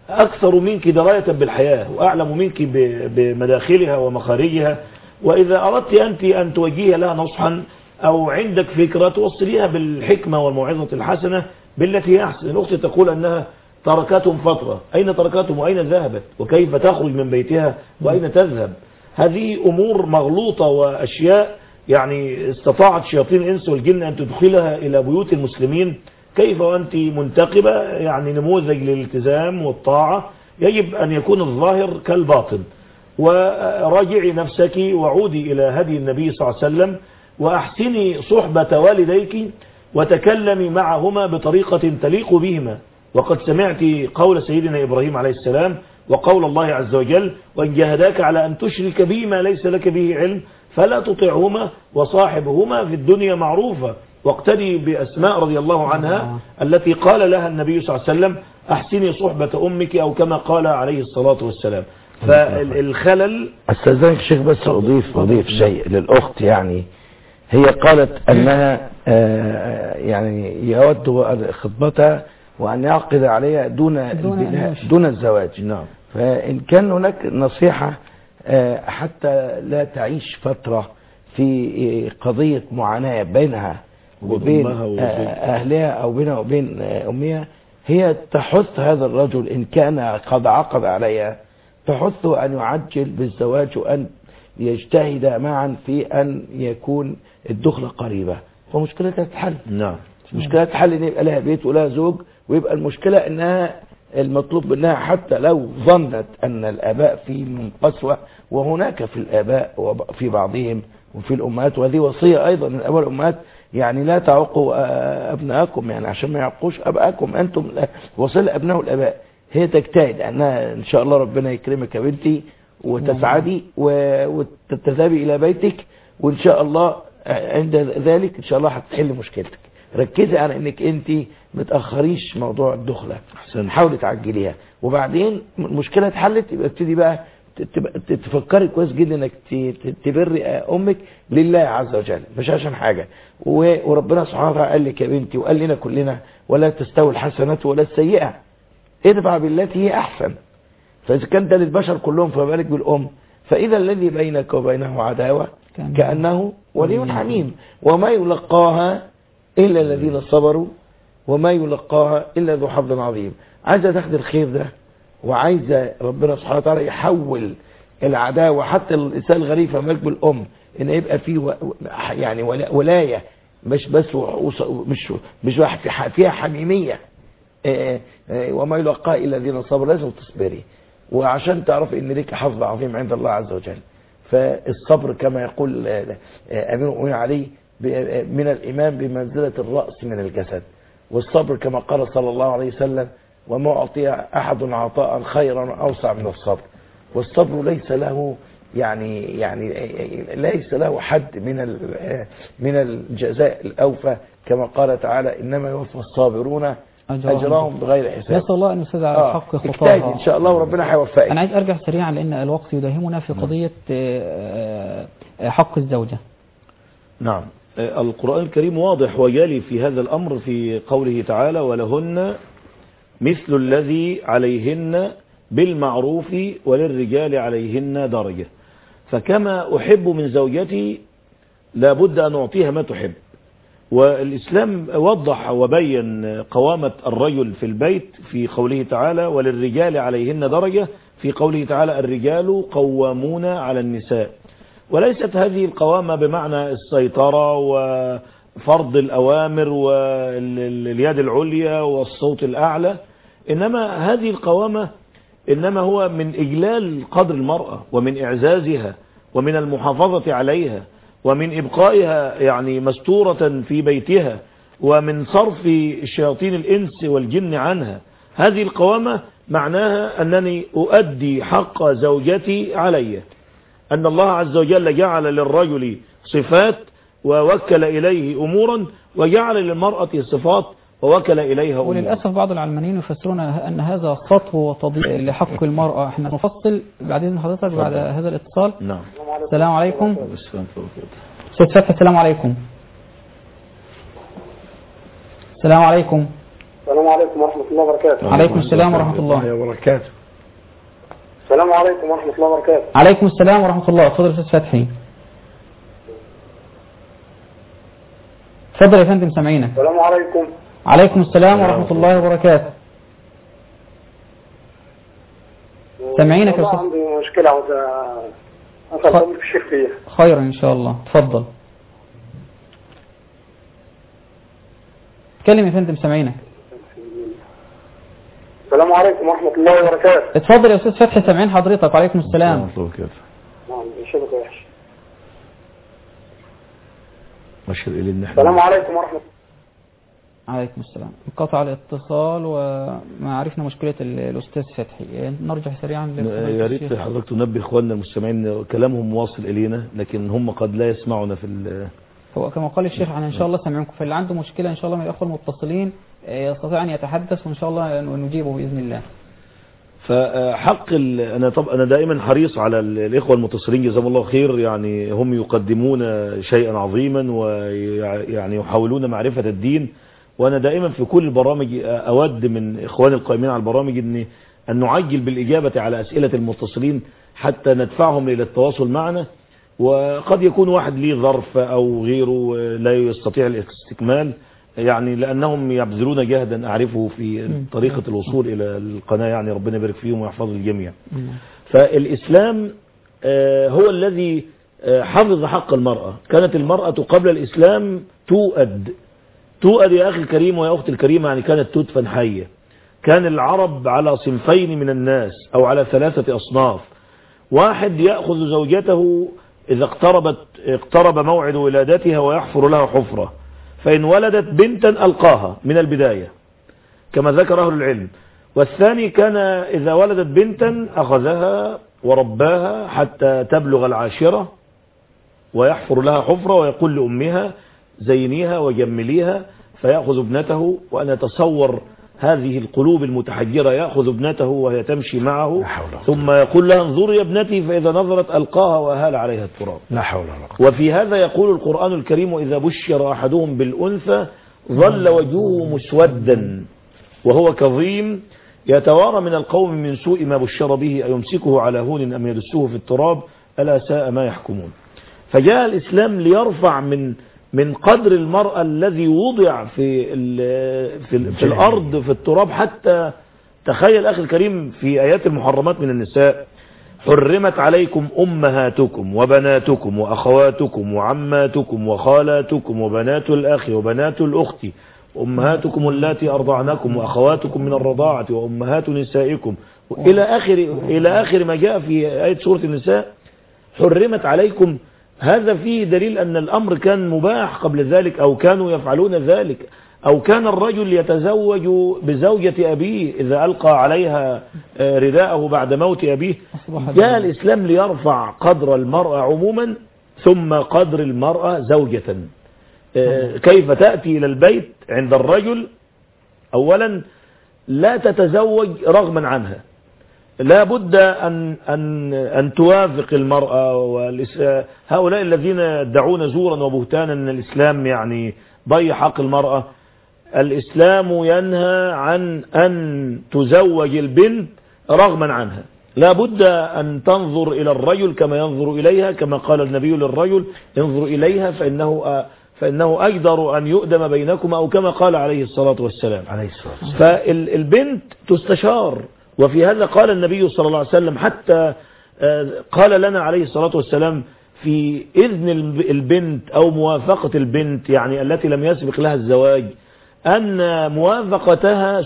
Speaker 4: أكثر منك دراية بالحياة وأعلم منك بمداخلها ومخارجها، وإذا أردت أنت أن توجهي لها نصحا أو عندك فكرة توصليها بالحكمة والموعظة الحسنة بالتي هي أحسن. الأخت تقول أنها تركتهم فترة، أين تركتهم وأين ذهبت وكيف تخرج من بيتها وأين تذهب؟ هذه أمور مغلوطة وأشياء يعني استطاعت شياطين الإنس والجن أن تدخلها إلى بيوت المسلمين. كيف وأنت منتقبة يعني نموذج للالتزام والطاعة؟ يجب أن يكون الظاهر كالباطن. وراجعي نفسك وعودي إلى هدي النبي صلى الله عليه وسلم، وأحسني صحبة والديك وتكلمي معهما بطريقة تليق بهما. وقد سمعت قول سيدنا إبراهيم عليه السلام وقول الله عز وجل: وإن جاهداك على أن تشرك بي ما ليس لك به علم فلا تطعهما وصاحبهما في الدنيا معروفا. واقتدي بأسماء رضي الله عنها التي قال لها النبي صلى الله عليه وسلم: أحسني صحبة أمك، أو كما قال عليه الصلاة والسلام. فالخلل
Speaker 3: استاذنك شيخ بس أضيف شيء للأخت. يعني هي قالت أنها يعني يود خطبتها وأن يعقد عليها دون الزواج.
Speaker 4: نعم.
Speaker 3: فإن كان هناك نصيحة حتى لا تعيش فترة في قضية معاناة بينها وبين أهلها أو بينها وبين أمها، هي تحث هذا الرجل إن كان قد عقد عليها، تحثه أن يعجل بالزواج وأن يجتهد معا في أن يكون الدخلة قريبة، فمشكلتها تتحل.
Speaker 4: نعم.
Speaker 3: مشكلتها تتحل إن يبقى لها بيت ولها زوج، ويبقى المشكلة إنها المطلوب منها حتى لو ظنت أن الآباء فيهم قسوة، وهناك في الآباء وفي بعضهم وفي الأمهات، وهذه وصية أيضا من الآباء والأمهات، يعني لا تعقوا أبنائكم، يعني عشان ما يعقوش أبائكم، أنتم وصل أبناء الآباء. هي تجتهد أنها إن شاء الله ربنا يكرمك يا بنتي وتسعدي وتذهبي إلى بيتك، وإن شاء الله عند ذلك إن شاء الله هتحل مشكلتك. ركزي على انك انت متأخريش موضوع الدخلة، حاولي تعجليها، وبعدين المشكلة اتحلت يبقى ابتدي بقى تفكري كويس جدا انك تبري امك لله عز وجل، مش عشان حاجة. وربنا سبحانه وتعالى قال لك يا بنتي وقال لنا كلنا: ولا تستوي الحسنة ولا السيئة، ادفع بالتي هي احسن. فاذا كان ده للبشر كلهم فما بالك بالام، فاذا الذي بينك وبينه عداوة كأنه ولي حميم، وما يلقاها إلا الذين صبروا وما يلقاها إلا ذو حظ عظيم. عايزة تاخد الخير ده، وعايزة ربنا سبحانه وتعالى يحول العداوة حتى الإنسان الغريب في ملك بالأم إن يبقى فيه يعني ولاية، مش بس مش فيها حميمية. وما يلقاها إلا الذين صبروا. لازم تصبري، وعشان تعرف إن لك حظ عظيم عند الله عز وجل. فالصبر كما يقول أمير المؤمنين علي من الإيمان بمنزلة الرأس من الجسد، والصبر كما قال صلى الله عليه وسلم: وما أعطي أحد عطاء خيرا أوسع من الصبر. والصبر ليس له يعني ليس له حد من الجزاء الأوفى، كما قال تعالى: إنما يوفى الصابرون أجرهم بغير حساب.
Speaker 2: نسأل الله أن يسدع على الحق خطاها
Speaker 3: إن شاء الله وربنا هيوفقك.
Speaker 2: أنا عايز أرجع سريعا لأن الوقت يداهمنا في قضية حق الزوجة.
Speaker 4: نعم. القرآن الكريم واضح وجالي في هذا الأمر في قوله تعالى: ولهن مثل الذي عليهن بالمعروف وللرجال عليهن درجة. فكما أحب من زوجتي لابد أن أعطيها ما تحب. والإسلام وضح وبين قوامة الرجل في البيت في قوله تعالى: وللرجال عليهن درجة، في قوله تعالى: الرجال قوامون على النساء. وليست هذه القوامة بمعنى السيطرة وفرض الأوامر واليد العليا والصوت الأعلى، إنما هذه القوامة إنما هو من إجلال قدر المرأة ومن إعزازها ومن المحافظة عليها ومن إبقائها يعني مستورة في بيتها ومن صرف الشياطين الإنس والجن عنها. هذه القوامة معناها أنني أؤدي حق زوجتي علي، أن الله عز وجل جعل للرجل صفات ووكل إليه أمورا، وجعل للمرأة صفات ووكل إليها أمورا.
Speaker 2: وللأسف بعض العلمانيين يفسرون أن هذا سطو وتضييع لحق المرأة. احنا نفصل بعدين حضرتك بعد هذا الاتصال.
Speaker 4: نعم.
Speaker 2: السلام عليكم. أستاذ فتحي السلام عليكم. السلام عليكم.
Speaker 13: السلام عليكم ورحمة الله وبركاته.
Speaker 2: عليكم السلام ورحمة الله
Speaker 3: وبركاته.
Speaker 13: السلام عليكم ورحمة الله وبركاته.
Speaker 2: عليكم السلام ورحمة الله. اتفضل يا أستاذ فتحي. اتفضل يا فندم سامعينك.
Speaker 13: السلام عليكم.
Speaker 2: عليكم السلام ورحمة الله وبركاته. سامعينك يا أستاذ.
Speaker 13: عندي مشكلة عاوز أسأل الشيخ فيها.
Speaker 2: خيرا إن شاء الله. اتفضل. اتكلم يا فندم سامعينك.
Speaker 13: السلام عليكم ورحمة الله وبركاته.
Speaker 2: اتفضل يا أستاذ فتحي سامعين حضرتك. وعليكم السلام.
Speaker 3: ورحمة الله وبركاته.
Speaker 13: نعم الشبكة وحشة.
Speaker 3: أشر إلى النحن.
Speaker 13: السلام عليكم ورحمة الله.
Speaker 2: عليكم السلام. انقطع الاتصال وما عرفنا مشكلة الأستاذ فتحي. نرجع سريعا
Speaker 4: يا ريت حضرتك تنبه إخواننا المستمعين كلامهم واصل إلينا لكن هم قد لا يسمعنا في
Speaker 2: هو كما قال الشيخ أنا إن شاء الله سامعكم فاللي عنده مشكلة إن شاء الله من الأخوة المتصلين يستطيع أن يتحدث وإن شاء الله نجيبه بإذن الله.
Speaker 4: فحق أنا دائما حريص على الإخوة المتصلين جزاهم الله خير يعني هم يقدمون شيئا عظيما ويعني يحاولون معرفة الدين وأنا دائما في كل البرامج أود من إخواني القائمين على البرامج أن نعجل بالإجابة على أسئلة المتصلين حتى ندفعهم إلى التواصل معنا وقد يكون واحد ليه ظرف أو غيره لا يستطيع الاستكمال يعني لأنهم يبذلون جهدا أعرفه في طريقة الوصول إلى القناة يعني ربنا يبارك فيهم ويحفظ الجميع. فالإسلام هو الذي حفظ حق المرأة. كانت المرأة قبل الإسلام توأد يا أخي الكريم ويا أختي الكريمة يعني كانت تدفن حية. كان العرب على صنفين من الناس أو على 3 أصناف. واحد يأخذ زوجته إذا اقترب موعد ولادتها ويحفر لها حفرة فإن ولدت بنتا ألقاها من البداية كما ذكر أهل العلم. والثاني كان إذا ولدت بنتا أخذها ورباها حتى تبلغ العاشرة ويحفر لها حفرة ويقول لأمها زينيها وجمليها فيأخذ ابنته. وأنا أتصور هذه القلوب المتحجرة يأخذ ابنته وهي تمشي معه ثم يقول لها انظري يا ابنتي فإذا نظرت ألقاها وأهال عليها التراب.
Speaker 3: لا حول ولا قوة.
Speaker 4: وفي هذا يقول القرآن الكريم وإذا بشر أحدهم بالأنثى ظل وجهه مسودا وهو كظيم يتوارى من القوم من سوء ما بشر به أيمسكه على هون أم يدسه في التراب ألا ساء ما يحكمون. فجاء الإسلام ليرفع من قدر المرأة الذي وضع في الأرض في التراب حتى تخيل أخي الكريم في آيات المحرمات من النساء حرمت عليكم أمهاتكم وبناتكم وأخواتكم وعماتكم وخالاتكم وبنات الأخ وبنات الأخت أمهاتكم اللاتي أرضعنكم وأخواتكم من الرضاعة وأمهات نسائكم إلى آخر ما جاء في آية سورة النساء حرمت عليكم. هذا فيه دليل أن الأمر كان مباح قبل ذلك أو كانوا يفعلون ذلك أو كان الرجل يتزوج بزوجة أبيه إذا ألقى عليها رداءه بعد موت أبيه. جاء الإسلام ليرفع قدر المرأة عموما ثم قدر المرأة زوجة. كيف تأتي إلى البيت عند الرجل أولا لا تتزوج رغما عنها لا بد أن توافق المرأة. هؤلاء الذين يدعون زورا وبهتانا أن الإسلام يعني ضيع حق المرأة الإسلام ينهى عن أن تزوج البنت رغما عنها لا بد أن تنظر إلى الرجل كما ينظر إليها كما قال النبي للرجل انظر إليها فإنه أقدر أن يؤدم بينكما أو كما قال عليه الصلاة والسلام. فالبنت تستشار وفي هذا قال النبي صلى الله عليه وسلم حتى قال لنا عليه الصلاة والسلام في إذن البنت أو موافقة البنت يعني التي لم يسبق لها الزواج أن موافقتها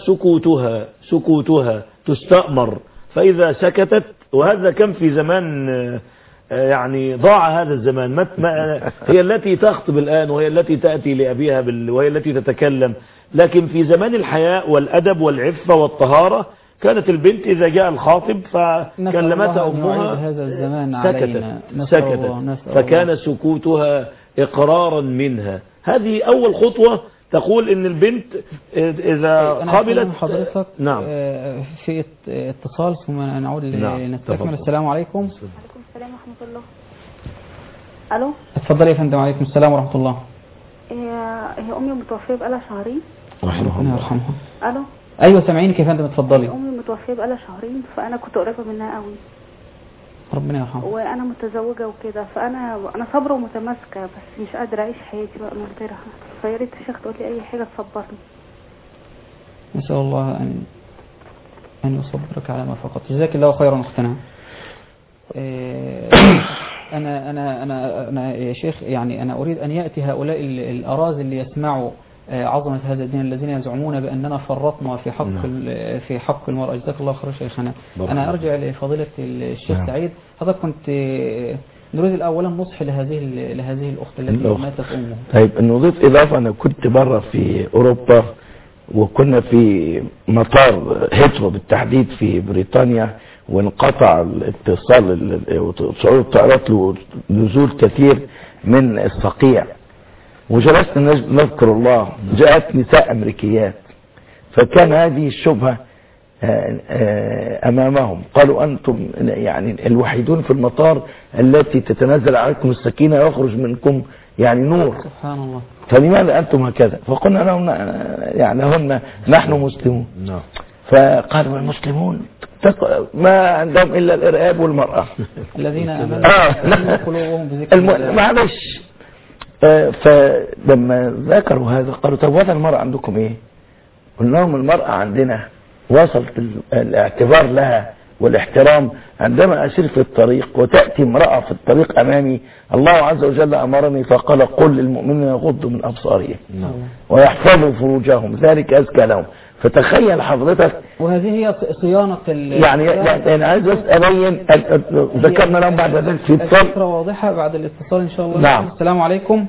Speaker 4: سكوتها تستأمر فإذا سكتت وهذا كم في زمان يعني ضاع هذا الزمان هي التي تخطب الآن وهي التي تأتي لأبيها وهي التي تتكلم لكن في زمان الحياء والأدب والعفة والطهارة كانت البنت إذا جاء الخاطب فكلمتها أمها سكتت فكان سكوتها إقرارا منها. هذه أول خطوة تقول إن البنت إذا قبلت
Speaker 2: حضرتك
Speaker 4: نعم
Speaker 2: في اتصال ثم نعود لنستكمل. السلام عليكم.
Speaker 14: وعليكم السلام ورحمة الله. ألو
Speaker 2: اتفضلي يا فندم. عليكم السلام ورحمة الله.
Speaker 14: هي أمي متوفية بقالها شهرين
Speaker 2: ربنا يرحمها.
Speaker 14: الو.
Speaker 2: ايوه سامعينك يا فندم، اتفضلي.
Speaker 14: امي متوفيه بقالها شهرين، فانا كنت قريبه منها قوي.
Speaker 2: ربنا يرحمها.
Speaker 14: وانا متزوجه وكده، فانا صابره ومتماسكه، بس مش قادره اعيش حياتي بقى من غيرها. فيا ريت الشيخ تقول لي اي حاجه تصبرني.
Speaker 2: نسال الله ان يصبرك على ما فقدت. جزاك الله خيرا اختنا. أنا يا شيخ، يعني أنا أريد أن يأتي هؤلاء الأراذل اللي يسمعوا عظمة هذا الدين الذين يزعمون بأننا فرطنا في حق المرأة. جزاك الله خير شيخنا. أنا أرجع لفضيلة الشيخ سعيد. حضرتك كنت نريد الأولا نصح لهذه الأخت التي ماتت أمها.
Speaker 3: طيب نضيف إضافة، أنا كنت برا في أوروبا، وكنا في مطار هيثرو بالتحديد في بريطانيا، وانقطع الاتصال صعود الطائرات لنزول كثير من الصقيع، وجلسنا نذكر الله. جاءت نساء أمريكيات، فكان هذه الشبهة أمامهم. قالوا أنتم يعني الوحيدون في المطار التي تتنزل عليكم السكينة ويخرج منكم يعني نور،
Speaker 2: سبحان الله،
Speaker 3: فلماذا أنتم هكذا؟ فقلنا لهم يعني نحن مسلمون. فقالوا المسلمون ما عندهم إلا الإرهاب والمرأة
Speaker 2: الذين آمنوا قلوبهم بذكر الله.
Speaker 3: معلش. فلما ذكروا هذا قالوا طب وهذا المرأة عندكم إيه؟ قلنا لهم المرأة عندنا وصلت الاعتبار لها والاحترام عندما أسير في الطريق وتأتي امرأة في الطريق أمامي، الله عز وجل أمرني فقال قل للمؤمنين يغضوا من أبصارهم ويحفظوا فروجهم ذلك أزكى لهم. فتخيل حضرتك،
Speaker 2: وهذه هي صيانة
Speaker 3: يعني عايز بس أبين. ذكرنا لهم بعد ذلك في
Speaker 2: الفكرة واضحة بعد الاتصال إن شاء الله.
Speaker 3: نعم.
Speaker 2: السلام عليكم.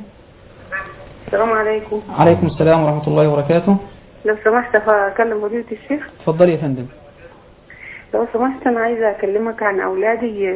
Speaker 5: السلام عليكم.
Speaker 2: عليكم السلام ورحمة الله وبركاته.
Speaker 5: لو سمحت فأكلم فضيلة الشيخ.
Speaker 2: اتفضلي يا فندم.
Speaker 5: لو سمحت أنا عايزة أكلمك عن أولادي.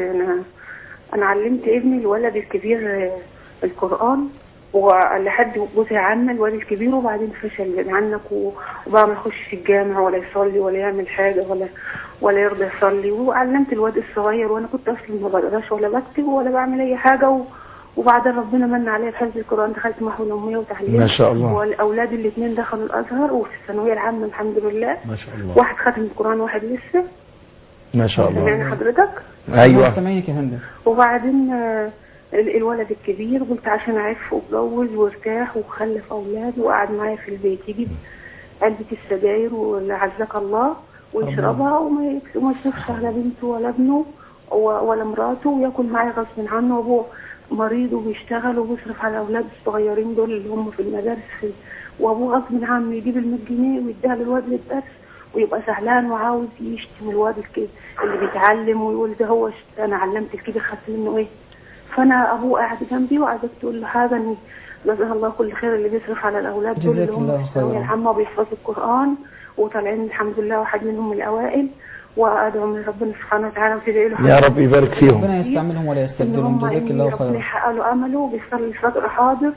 Speaker 5: أنا علمت ابني الولد الكبير القرآن ولحد جزء عامة الولد الكبير، وبعدين فشل عنك وبقى ما يخش في الجامع ولا يصلي ولا يعمل حاجة ولا يرضى يصلي. وعلمت الواد الصغير وأنا كنت أصلا ما بقراش ولا بكتب ولا بعمل أي حاجة، وبعدين ربنا من عليا بحفظ القرآن، دخلت محو الأمية وتعليم
Speaker 3: ما شاء الله.
Speaker 5: والأولاد الاثنين دخلوا الأزهر وفي الثانوية العامة الحمد لله
Speaker 3: ما شاء الله.
Speaker 5: واحد ختم القرآن واحد لسه.
Speaker 3: ما شاء الله.
Speaker 5: سمعني حضرتك؟
Speaker 3: أيوة
Speaker 2: سامعينك يا فندم.
Speaker 5: وبعدين الولد الكبير قلت عشان أعف واتجوز وارتاح وخلف أولاد وقعد معايا في البيت يجيب علبة السجاير وعزك الله ويشربها وما يصرفش على بنته ولا ابنه ولا مراته، وياكل معايا غصب عنه، وابوه مريض وبيشتغل وبيصرف على الاولاد الصغيرين دول اللي هم في المدارس، وابوه غصب عنه يجيب ال100 جنيه ويديها للواد للدرس ويبقى زعلان وعاوز يشتم الواد اللي بيتعلم ويقول ده هو انا علمت كده خدت منه ايه. فانا ابوه قاعد جنبي وقعدت تقول له هذا ان جزاه الله كل خير اللي بيصرف على الاولاد دول اللي هم في الثانويه العامه وبيحفظوا القران وطالعين الحمد لله واحد منهم من الاوائل، وادعو من ربنا سبحانه وتعالى وتدعي له
Speaker 3: يا رب يبارك فيهم،
Speaker 2: ربنا يستعملهم ولا يستبدلهم. جزاك الله خيرا.
Speaker 5: ربنا يحقق له امله وبيصلي الفجر حاضر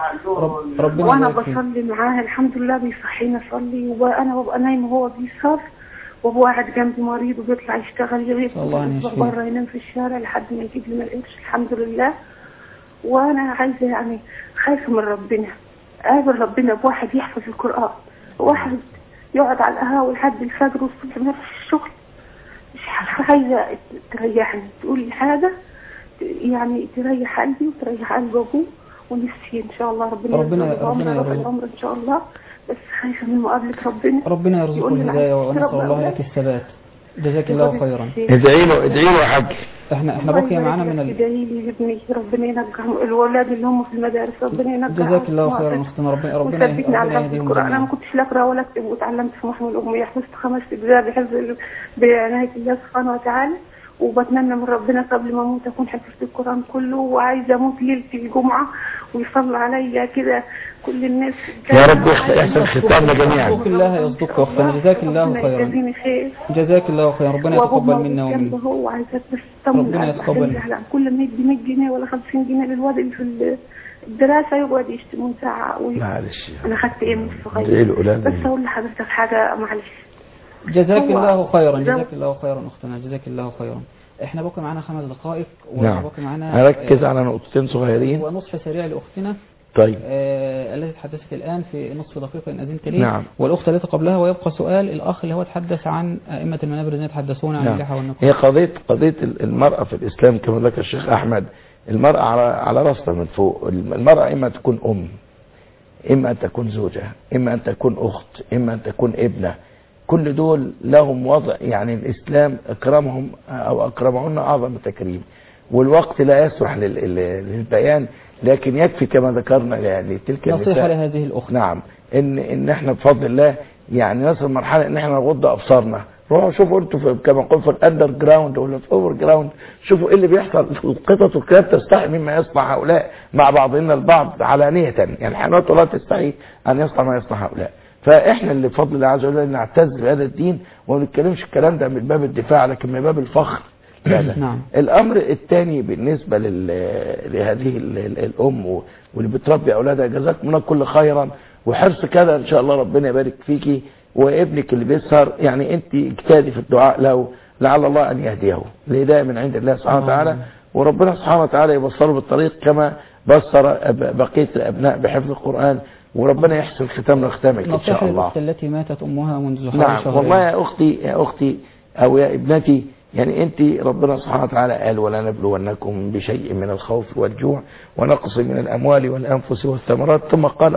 Speaker 2: ربنا
Speaker 5: وانا بصلي معاه الحمد لله بيصحيني اصلي، وانا ببقى نايمه وهو بيصلي وابوه قاعد جنبي مريض وبيطلع يشتغل يغيب بره ينام في الشارع لحد ما يجيب لنا القرش الحمد لله. وانا عايزه يعني خايفه من ربنا، قابل ربنا بواحد يحفظ القران، واحد يقعد على القهوه لحد الفجر والصبح ما فيش الشغل. مش عايزه تريحني تقول لي حاجه يعني تريح قلبي وتريح قلب ابوه، ونفسي ان شاء الله ربنا يرزقه العمر ان شاء الله، بس خايفه من مقابله
Speaker 2: ربنا يرزقه الهدايه ونسال الله لك الثبات. جزاك الله خيرا.
Speaker 3: ادعي له يا حاج.
Speaker 2: احنا بقي معانا من
Speaker 5: ادعي لي ابني ربنا ينجحهم، الولاد اللي هم في المدارس ربنا ينجحهم.
Speaker 2: جزاك الله خيرا اختنا. ربنا
Speaker 5: يثبتني على حفظ القران. انا ما كنتش لا اقرا ولا اكتب وتعلمت في محو الاميه، حفظت 5 أجزاء بحفظ بعنايه الله سبحانه وتعالى، وبتمنى من ربنا قبل ما اموت اكون حفظت القران كله، وعايزه اموت ليله الجمعه ويصلي عليا كده كل الناس.
Speaker 3: يا رب يحسن ختامنا جميعا.
Speaker 2: جزاك الله يصدقك اختنا. جزاك الله خيرا. جزاك الله خيرا. ربنا يتقبل منا ومنك.
Speaker 5: هو عايزه بس
Speaker 2: ربنا يتقبل.
Speaker 5: كل ما يدي 100 جنيه ولا 50 جنيه للواد اللي في الدراسه يقعد يشتمون ساعه
Speaker 3: معلش
Speaker 5: انا خدت ايه من الصغير. بس اقول لحضرتك حاجه معلش.
Speaker 2: جزاك الله خيرا. جزاك الله خيرا اختنا. جزاك الله خيرا. احنا بقى معانا 5 دقائق
Speaker 3: نعم.
Speaker 2: وبقى معانا
Speaker 3: هركز على نقطتين صغيرين
Speaker 2: ونصح سريع لاختنا.
Speaker 3: طيب.
Speaker 2: التي تحدثت الآن في نصف دقيقة إن أذنت لي.
Speaker 3: نعم.
Speaker 2: والأخت التي قبلها، ويبقى سؤال الأخ اللي هو تحدث عن أئمة المنابر الذين يتحدثون عن اللحى والنقاب.
Speaker 3: هي قضية المرأة في الإسلام كما ذكر الشيخ أحمد، المرأة على رأسها من فوق. المرأة إما تكون أم، إما أن تكون زوجة، إما أن تكون أخت، إما أن تكون ابنة. كل دول لهم وضع، يعني الإسلام أكرمهم أو أكرمهن أعظم تكريم، والوقت لا يسمح للبيان، لكن يكفي كما ذكرنا لتلك
Speaker 2: نصيحة لهذه الأخت.
Speaker 3: نعم، إن إحنا بفضل الله يعني نصل مرحلة إن إحنا نغض أبصارنا. روحوا شوفوا انتوا كما قلت في الأندر جراوند ولا في الأوفر جراوند، شوفوا إيه اللي بيحصل. القطط والكلاب تستحي مما يصنع هؤلاء مع بعضهم البعض علانية، يعني الحيوانات لا تستحي أن يصنع ما يصنع هؤلاء. فإحنا اللي بفضل الله عز وجل نعتز بهذا الدين، وما نتكلمش الكلام ده من باب الدفاع لكن من باب الفخر.
Speaker 2: نعم.
Speaker 3: الأمر الثاني بالنسبة لهذه الأم واللي بتربي أولادها، جزاكم الله كل خيرا وحرص كده إن شاء الله، ربنا يبارك فيكي. وابنك اللي بيسهر يعني أنت اجتهدي في الدعاء له، لعل الله أن يهديه الهداية من عند الله سبحانه وتعالى، وربنا سبحانه وتعالى يبصره بالطريق كما بصر بقية الأبناء بحفظ القرآن، وربنا يحسن ختامنا ختامك إن شاء الله.
Speaker 2: الأخت التي ماتت أمها منذ حوالي
Speaker 3: نعم
Speaker 2: شهرين.
Speaker 3: والله يا أختي أو يا ابنتي، يعني أنت ربنا سبحانه وتعالى قال ولا نبلونكم بشيء من الخوف والجوع ونقص من الأموال والأنفس والثمرات، ثم قال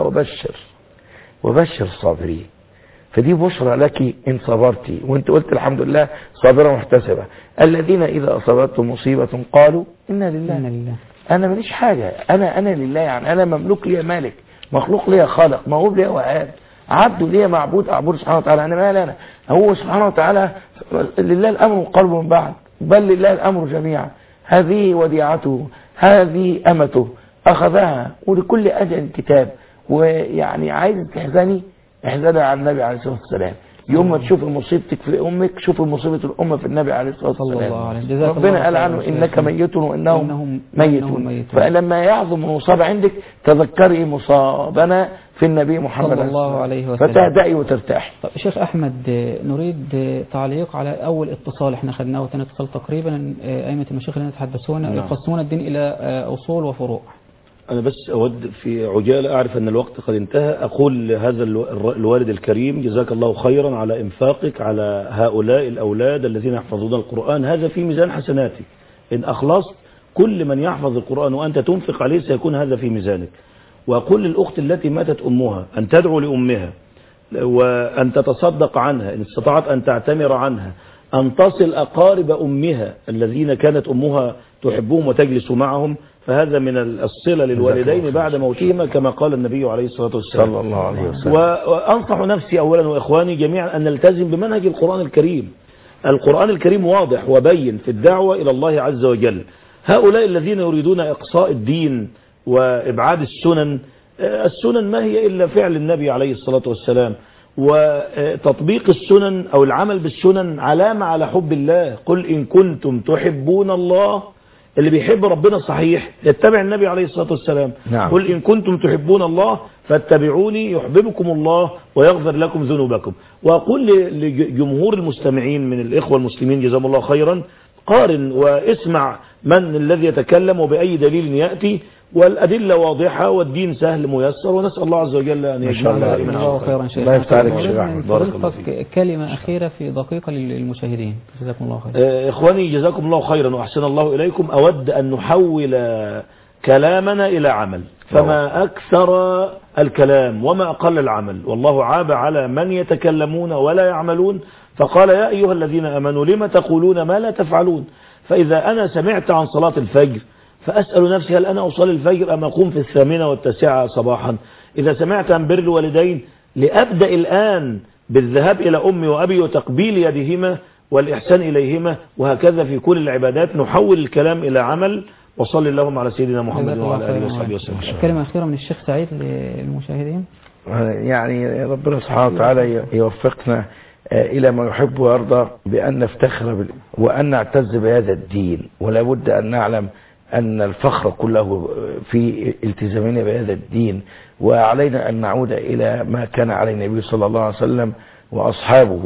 Speaker 3: وبشر الصابرين. فدي بشرى لك إن صبرتي، وانت قلت الحمد لله صابرة محتسبة. الذين إذا أصابتهم مصيبة قالوا إنا لله. أنا ماليش حاجة، أنا لله، يعني أنا مملوك لي مالك، مخلوق لي خالق، موهوب لي وهاب، عبد لي معبود أعبد سبحانه وتعالى. أنا مالي أنا، هو سبحانه وتعالى لله الأمر وقلب من بعد، بل لله الأمر جميعا. هذه وديعته، هذه أمته أخذها، ولكل أجل كتاب. ويعني عايز تحزني احزنها على النبي عليه الصلاة والسلام. يوم ما تشوف مصيبتك في أمك شوف مصيبة الأمة في النبي عليه الصلاة والسلام. ربنا قال عنه إنك ميت وإنهم ميتون. فلما يعظم المصاب عندك تذكري مصابنا في النبي محمد
Speaker 2: صلى الله عليه وسلم،
Speaker 3: فتهدئي وترتاحي.
Speaker 2: طيب شيخ أحمد، نريد تعليق على أول اتصال احنا خدناه وثاني اتصال تقريبا. أئمة المشايخ الذين يتحدثون يقسمون الدين إلى أصول وفروع.
Speaker 4: أنا بس أود في عجالة، أعرف أن الوقت قد انتهى، أقول هذا الوالد الكريم جزاك الله خيرا على إنفاقك على هؤلاء الأولاد الذين يحفظون القرآن، هذا في ميزان حسناتك. إن أخلصت كل من يحفظ القرآن وأنت تنفق عليه سيكون هذا في ميزانك. وأقول للأخت التي ماتت أمها أن تدعو لأمها وأن تتصدق عنها إن استطاعت، أن تعتمر عنها، أن تصل أقارب أمها الذين كانت أمها تحبهم وتجلس معهم، فهذا من الصلة للوالدين بعد موتهما كما قال النبي عليه الصلاة والسلام
Speaker 3: صلى الله عليه وسلم.
Speaker 4: وأنصح نفسي أولا وإخواني جميعا أن نلتزم بمنهج القرآن الكريم. القرآن الكريم واضح وبين في الدعوة إلى الله عز وجل. هؤلاء الذين يريدون إقصاء الدين وإبعاد السنن ما هي إلا فعل النبي عليه الصلاة والسلام، وتطبيق السنن أو العمل بالسنن علامة على حب الله. قل إن كنتم تحبون الله، اللي بيحب ربنا صحيح يتبع النبي عليه الصلاة والسلام.
Speaker 3: نعم.
Speaker 4: قل إن كنتم تحبون الله فاتبعوني يحببكم الله ويغفر لكم ذنوبكم. وأقول لجمهور المستمعين من الإخوة المسلمين جزاهم الله خيرا، قارن واسمع من الذي يتكلم وبأي دليل يأتي، والأدلة واضحة والدين سهل ميسر، ونسأل الله عز وجل أن يجعلنا من
Speaker 2: الله خيرا شيخ.
Speaker 3: الله يفتح عليك شيخ أحمد، بارك الله فيك.
Speaker 2: كلمة أخيرة في دقيقة للمشاهدين جزاكم الله خيرا.
Speaker 4: إخواني جزاكم الله خيرا وأحسن الله إليكم. أود أن نحول كلامنا إلى عمل، فما أكثر الكلام وما أقل العمل. والله عاب على من يتكلمون ولا يعملون، فقال يا أيها الذين آمنوا لما تقولون ما لا تفعلون. فإذا أنا سمعت عن صلاة الفجر فأسأل نفسي هل أنا أصلي الفجر أم أقوم في 8 و9 صباحا؟ إذا سمعت عن بر الوالدين لأبدأ الآن بالذهاب إلى أمي وأبي وتقبيل يدهما والإحسان إليهما، وهكذا في كل العبادات نحول الكلام إلى عمل. وصلي اللهم على سيدنا محمد وعلى آله وصحبه وسلم.
Speaker 2: كلمة أخيرة من الشيخ سعيد للمشاهدين.
Speaker 3: يعني ربنا سبحانه وتعالى يوفقنا إلى ما يحب ويرضى، بأن نفتخر وأن نعتز بهذا الدين، ولا بد أن نعلم أن الفخر كله في التزامنا بهذا الدين، وعلينا أن نعود إلى ما كان عليه النبي صلى الله عليه وسلم وأصحابه،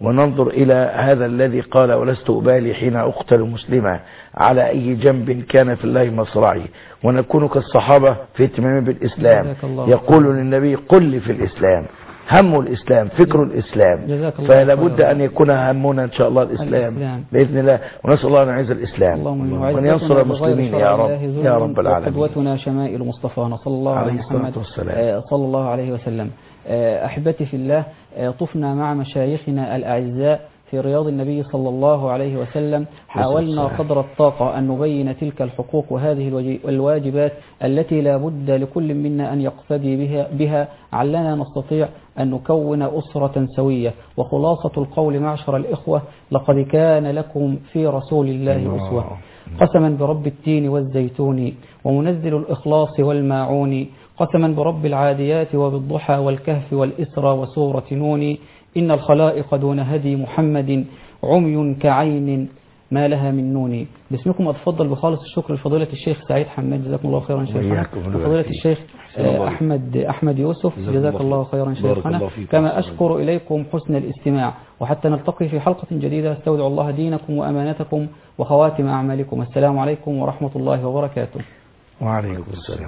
Speaker 7: وننظر إلى هذا الذي قال ولست أبالي حين أقتل مسلما على أي جنب كان في الله مصرعي، ونكون كالصحابة في اهتمامه بالإسلام. يقول للنبي قل لي في الإسلام، هم الإسلام، فكر الإسلام، فلا بد أن يكون همنا إن شاء الله الإسلام بإذن الله. ونسأل الله أن يعز الإسلام وأن ينصر المسلمين يا رب يا رب العالمين.
Speaker 2: قدوتنا شمائل مصطفى صلى الله عليه صلى الله عليه وسلم. أحبتي في الله، طفنا مع مشايخنا الأعزاء في رياض النبي صلى الله عليه وسلم، حاولنا قدر الطاقة أن نبين تلك الحقوق وهذه الواجبات التي لا بد لكل منا أن يقتدي بها علنا نستطيع أن نكون أسرة سوية. وخلاصة القول معشر الإخوة، لقد كان لكم في رسول الله أسوة. قسما برب التين والزيتون ومنزل الإخلاص والماعون، قسما برب العاديات وبالضحى والكهف والإسرى وسورة نون، إن الخلائق دون هدي محمد عمي كعين ما لها من نون. باسمكم أتفضل بخالص الشكر لفضيلة الشيخ سعيد حماد، جزاكم الله خيرا شيخنا، وفضيلة الشيخ أحمد يوسف، جزاك الله خيرا شيخنا. كما أشكر إليكم حسن الاستماع، وحتى نلتقي في حلقة جديدة، استودع الله دينكم وأمانتكم وخواتم أعمالكم. السلام عليكم ورحمة الله وبركاته.
Speaker 7: وعليكم السلام.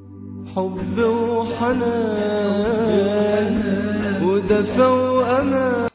Speaker 1: حب وحنان ودفى وأمان